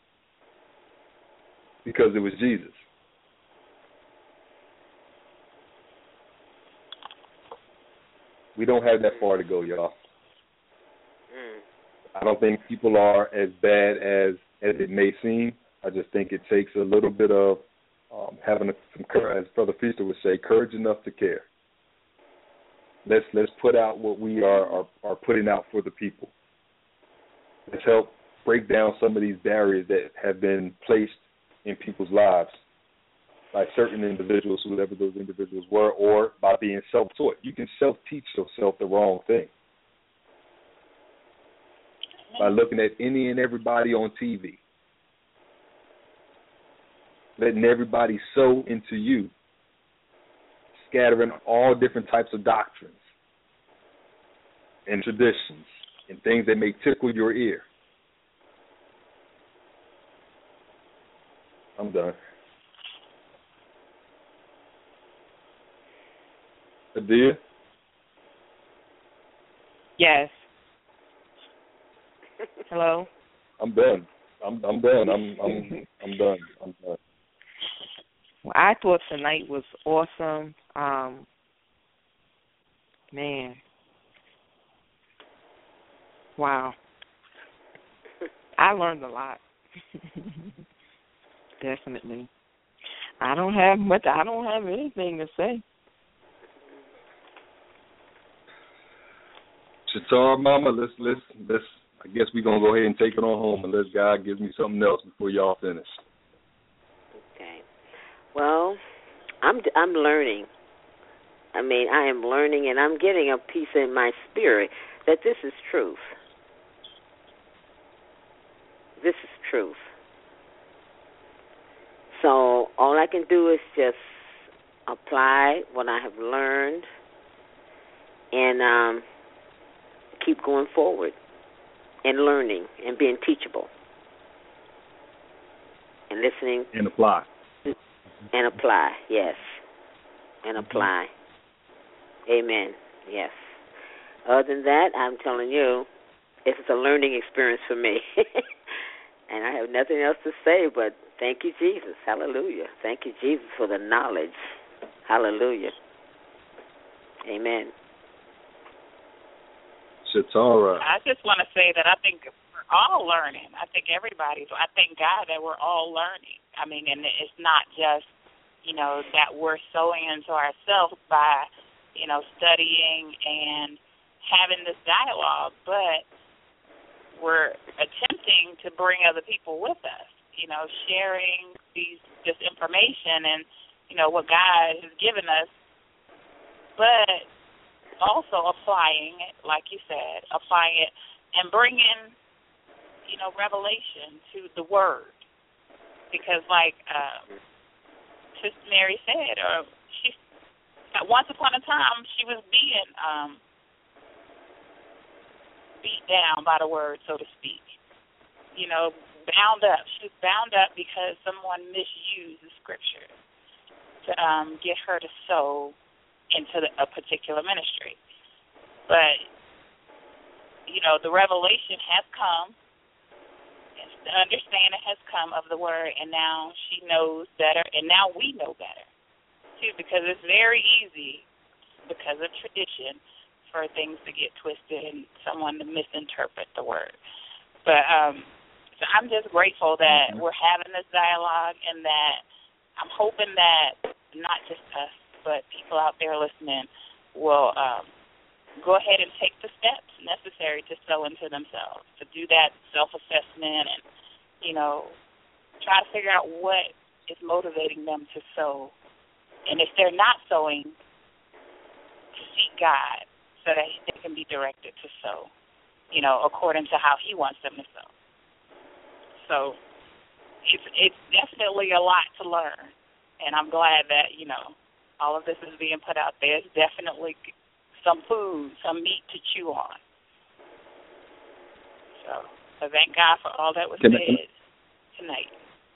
because it was Jesus. We don't have that far to go, y'all. I don't think people are as bad as it may seem. I just think it takes a little bit of having some courage, as Brother Feaster would say, courage enough to care. Let's put out what we are putting out for the people. Let's help break down some of these barriers that have been placed in people's lives by certain individuals, whoever those individuals were, or by being self-taught. You can self-teach yourself the wrong thing by looking at any and everybody on TV, letting everybody sow into you, scattering all different types of doctrines and traditions and things that may tickle your ear. I'm done. Adia? Yes. Hello? I'm done. I'm done. I'm done. I'm done. Well, I thought tonight was awesome. Man. Wow. I learned a lot. Definitely. I don't have anything to say. Shatar, Mama, let's. I guess we're gonna go ahead and take it on home unless God gives me something else before y'all finish. Okay. Well, I'm learning. I mean, I am learning, and I'm getting a peace in my spirit that this is truth. This is truth. So all I can do is just apply what I have learned and keep going forward and learning and being teachable and listening. And apply. And apply, yes. And apply. Amen, yes. Other than that, I'm telling you, it's a learning experience for me. And I have nothing else to say but thank you, Jesus. Hallelujah. Thank you, Jesus, for the knowledge. Hallelujah. Amen. Shatara. I just want to say that I think we're all learning. I think I thank God that we're all learning. I mean, and it's not just, that we're sowing into ourselves by, studying and having this dialogue, but we're attempting to bring other people with us, sharing this information and, what God has given us, but also applying it, like you said, and bringing, revelation to the Word. Because like Sister Mary said, once upon a time she was being beat down by the Word, so to speak. Bound up. She was bound up because someone misused the Scripture to get her to sow into a particular ministry. But, the revelation has come, and the understanding has come of the Word, and now she knows better, and now we know better, too, because it's very easy, because of tradition, for things to get twisted and someone to misinterpret the Word. But so I'm just grateful that we're having this dialogue, and that I'm hoping that not just us, but people out there listening will go ahead and take the steps necessary to sow into themselves, to do that self-assessment and, try to figure out what is motivating them to sow. And if they're not sowing, to seek God so that they can be directed to sow, according to how He wants them to sow. So it's definitely a lot to learn, and I'm glad that, all of this is being put out there. It's definitely some food, some meat to chew on. So I thank God for all that was said tonight.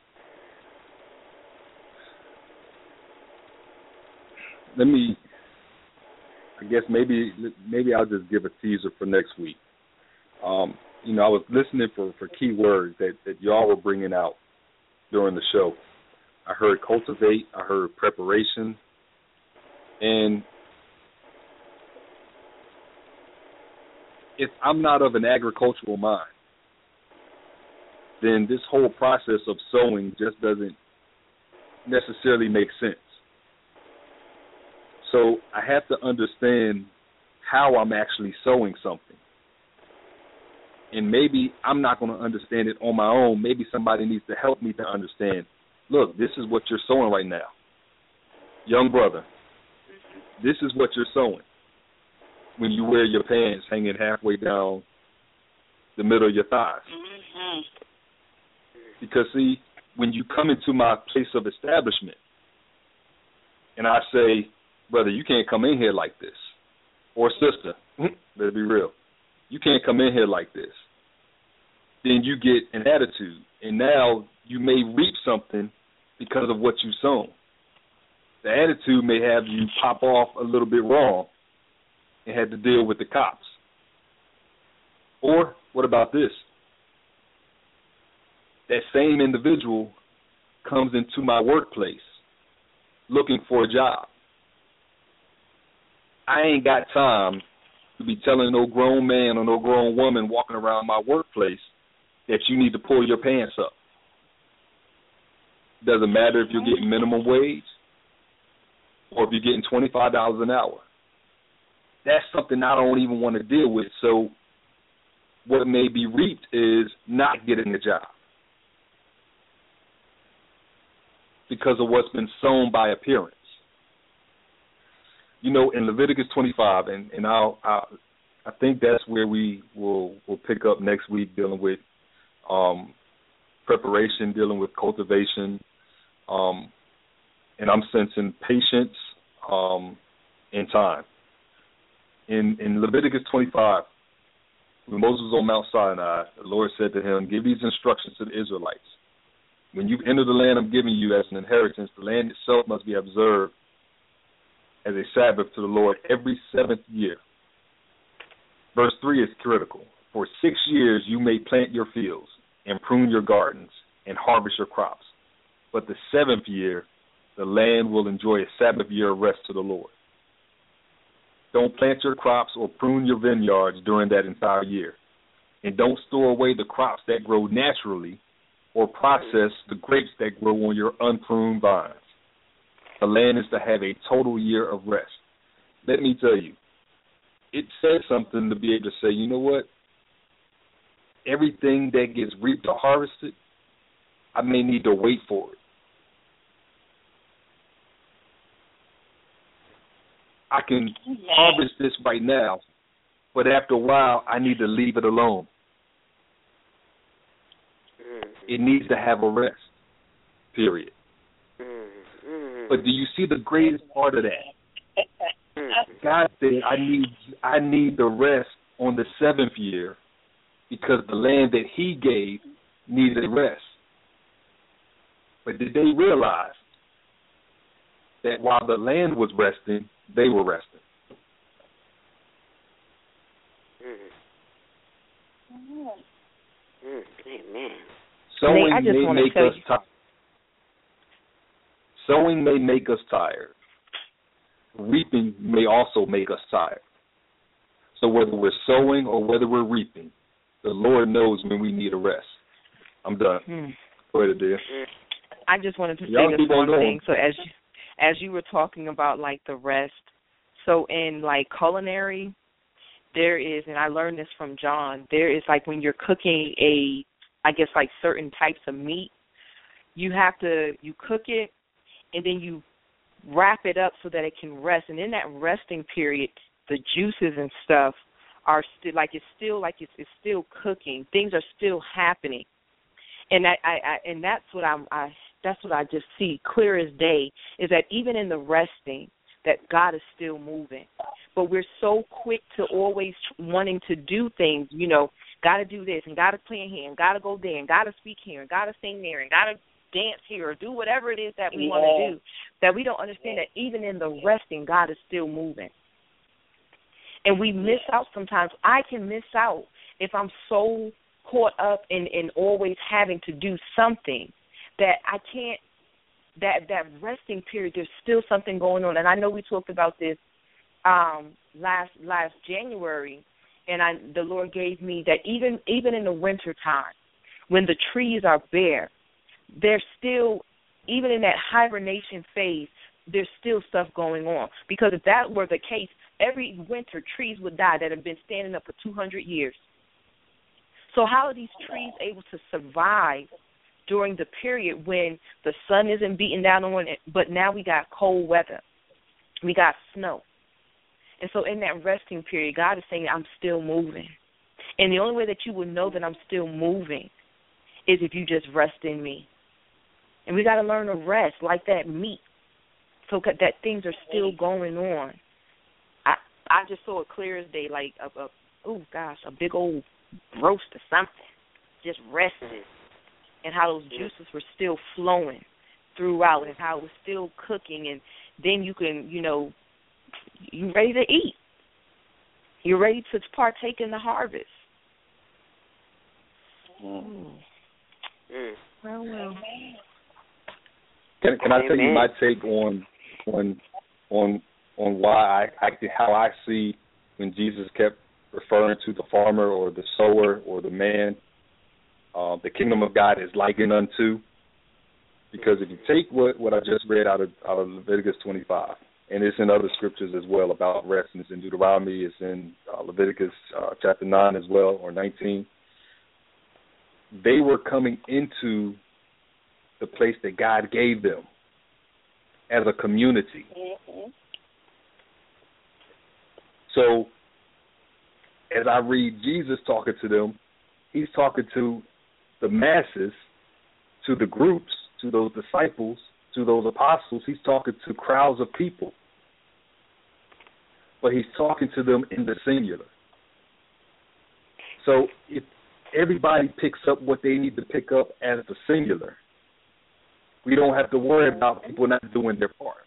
I guess maybe I'll just give a teaser for next week. I was listening for key words that y'all were bringing out during the show. I heard cultivate, I heard preparation, and if I'm not of an agricultural mind, then this whole process of sowing just doesn't necessarily make sense. So I have to understand how I'm actually sowing something. and maybe I'm not going to understand it on my own. Maybe somebody needs to help me to understand. Look, this is what you're sowing right now. Young brother, this is what you're sowing when you wear your pants hanging halfway down the middle of your thighs. Mm-hmm. Because, see, when you come into my place of establishment and I say, brother, you can't come in here like this, or sister, let's be real, you can't come in here like this, then you get an attitude, and now you may reap something because of what you've sown. The attitude may have you pop off a little bit wrong and had to deal with the cops. Or what about this? That same individual comes into my workplace looking for a job. I ain't got time to be telling no grown man or no grown woman walking around my workplace that you need to pull your pants up. Doesn't matter if you're getting minimum wage or if you're getting $25 an hour. That's something I don't even want to deal with. So what may be reaped is not getting a job because of what's been sown by appearance. You know, in Leviticus 25, and I think that's where we'll pick up next week, dealing with preparation, dealing with cultivation, and I'm sensing patience and time. In Leviticus 25, when Moses was on Mount Sinai, the Lord said to him, give these instructions to the Israelites. When you enter the land I'm giving you as an inheritance, the land itself must be observed as a Sabbath to the Lord every 7th year. Verse 3 is critical. For 6 years you may plant your fields and prune your gardens and harvest your crops. But the 7th year, the land will enjoy a Sabbath year of rest to the Lord. Don't plant your crops or prune your vineyards during that entire year. And don't store away the crops that grow naturally or process the grapes that grow on your unpruned vines. The land is to have a total year of rest. Let me tell you, it says something to be able to say, you know what? Everything that gets reaped or harvested, I may need to wait for it. I can harvest this right now, but after a while, I need to leave it alone. It needs to have a rest, period. But do you see the greatest part of that? God said, I need the rest on the 7th year because the land that he gave needed rest. But did they realize that while the land was resting, they were resting? Amen. Sowing may make us tired. Sowing may make us tired. Reaping may also make us tired. So whether we're sowing or whether we're reaping, the Lord knows when we need a rest. I'm done. Go ahead, dear. I just wanted to say this one thing. So as you were talking about like the rest, so in like culinary, there is, and I learned this from John, there is like when you're cooking I guess like certain types of meat, you cook it and then you wrap it up so that it can rest. And in that resting period, the juices and stuff are still like it's still cooking. Things are still happening. And that's what I just see clear as day, is that even in the resting, that God is still moving. But we're so quick to always wanting to do things, got to do this and got to plan here and got to go there and got to speak here and got to sing there and got to dance here or do whatever it is that we want to do, that we don't understand that even in the resting, God is still moving. And we miss out sometimes. I can miss out if I'm so caught up in always having to do something that I can't, that resting period, there's still something going on. And I know we talked about this last January, and the Lord gave me that even in the winter time, when the trees are bare, there's still, even in that hibernation phase, there's still stuff going on. Because if that were the case, every winter trees would die that have been standing up for 200 years. So how are these trees able to survive during the period when the sun isn't beating down on it, but now we got cold weather, we got snow? And so in that resting period, God is saying, I'm still moving. And the only way that you will know that I'm still moving is if you just rest in me. And we got to learn to rest like that meat so that things are still going on. I just saw it clear as day, like a big old roast or something, just resting, and how those juices were still flowing throughout and how it was still cooking. And then you can, you're ready to eat. You're ready to partake in the harvest. Mm. Well. Can I tell you my take on why how I see when Jesus kept referring to the farmer or the sower or the man, the kingdom of God is likened unto? Because if you take what I just read out of Leviticus 25, and it's in other scriptures as well about rest, and it's in Deuteronomy, it's in Leviticus chapter 9 as well, or 19. They were coming into the place that God gave them as a community. Mm-hmm. So as I read Jesus talking to them, he's talking to the masses, to the groups, to those disciples, to those apostles. He's talking to crowds of people. But he's talking to them in the singular. So if everybody picks up what they need to pick up as the singular, we don't have to worry about people not doing their part.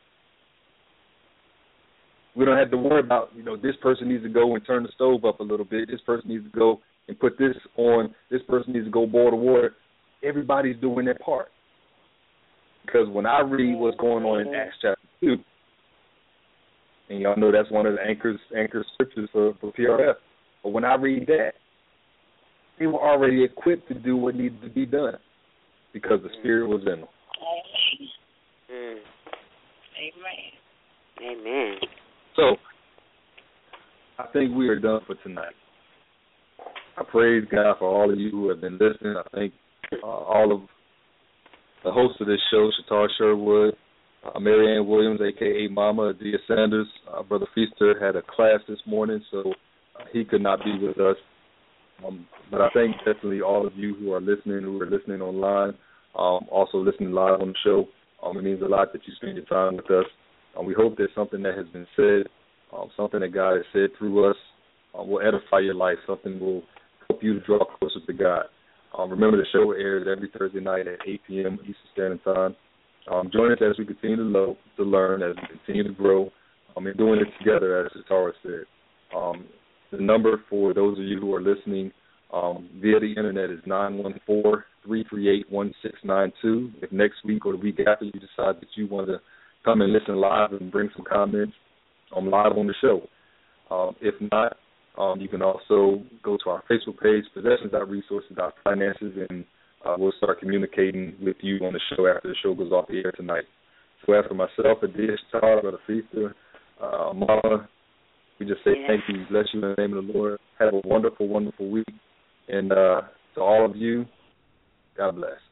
We don't have to worry about, this person needs to go and turn the stove up a little bit. This person needs to go and put this on. This person needs to go boil the water. Everybody's doing their part. Because when I read what's going on in Acts chapter 2, and y'all know that's one of the anchor scriptures for PRF, but when I read that, they were already equipped to do what needed to be done because the Spirit was in them. Amen. So, I think we are done for tonight. I praise God for all of you who have been listening. I thank all of the hosts of this show, Shatar Sherwood, Mary Ann Williams, a.k.a. Mama, Adia Sanders. Brother Feaster had a class this morning, so he could not be with us. But I thank definitely all of you who are listening online, also listening live on the show. It means a lot that you spend your time with us. We hope that something that has been said, something that God has said through us, will edify your life, something will help you to draw closer to God. Remember, the show airs every Thursday night at 8 p.m. Eastern Standard Time. Join us as we continue to learn, as we continue to grow, and doing it together, as Satara said. The number for those of you who are listening via the Internet is 914-338-1692. If next week or the week after you decide that you want to come and listen live and bring some comments live on the show. If not, you can also go to our Facebook page, possessions.resources.finances, and we'll start communicating with you on the show after the show goes off the air tonight. So after myself, Adia, Shatar, Brother Feaster, Mama, we just say thank you, bless you in the name of the Lord. Have a wonderful, wonderful week. And to all of you, God bless.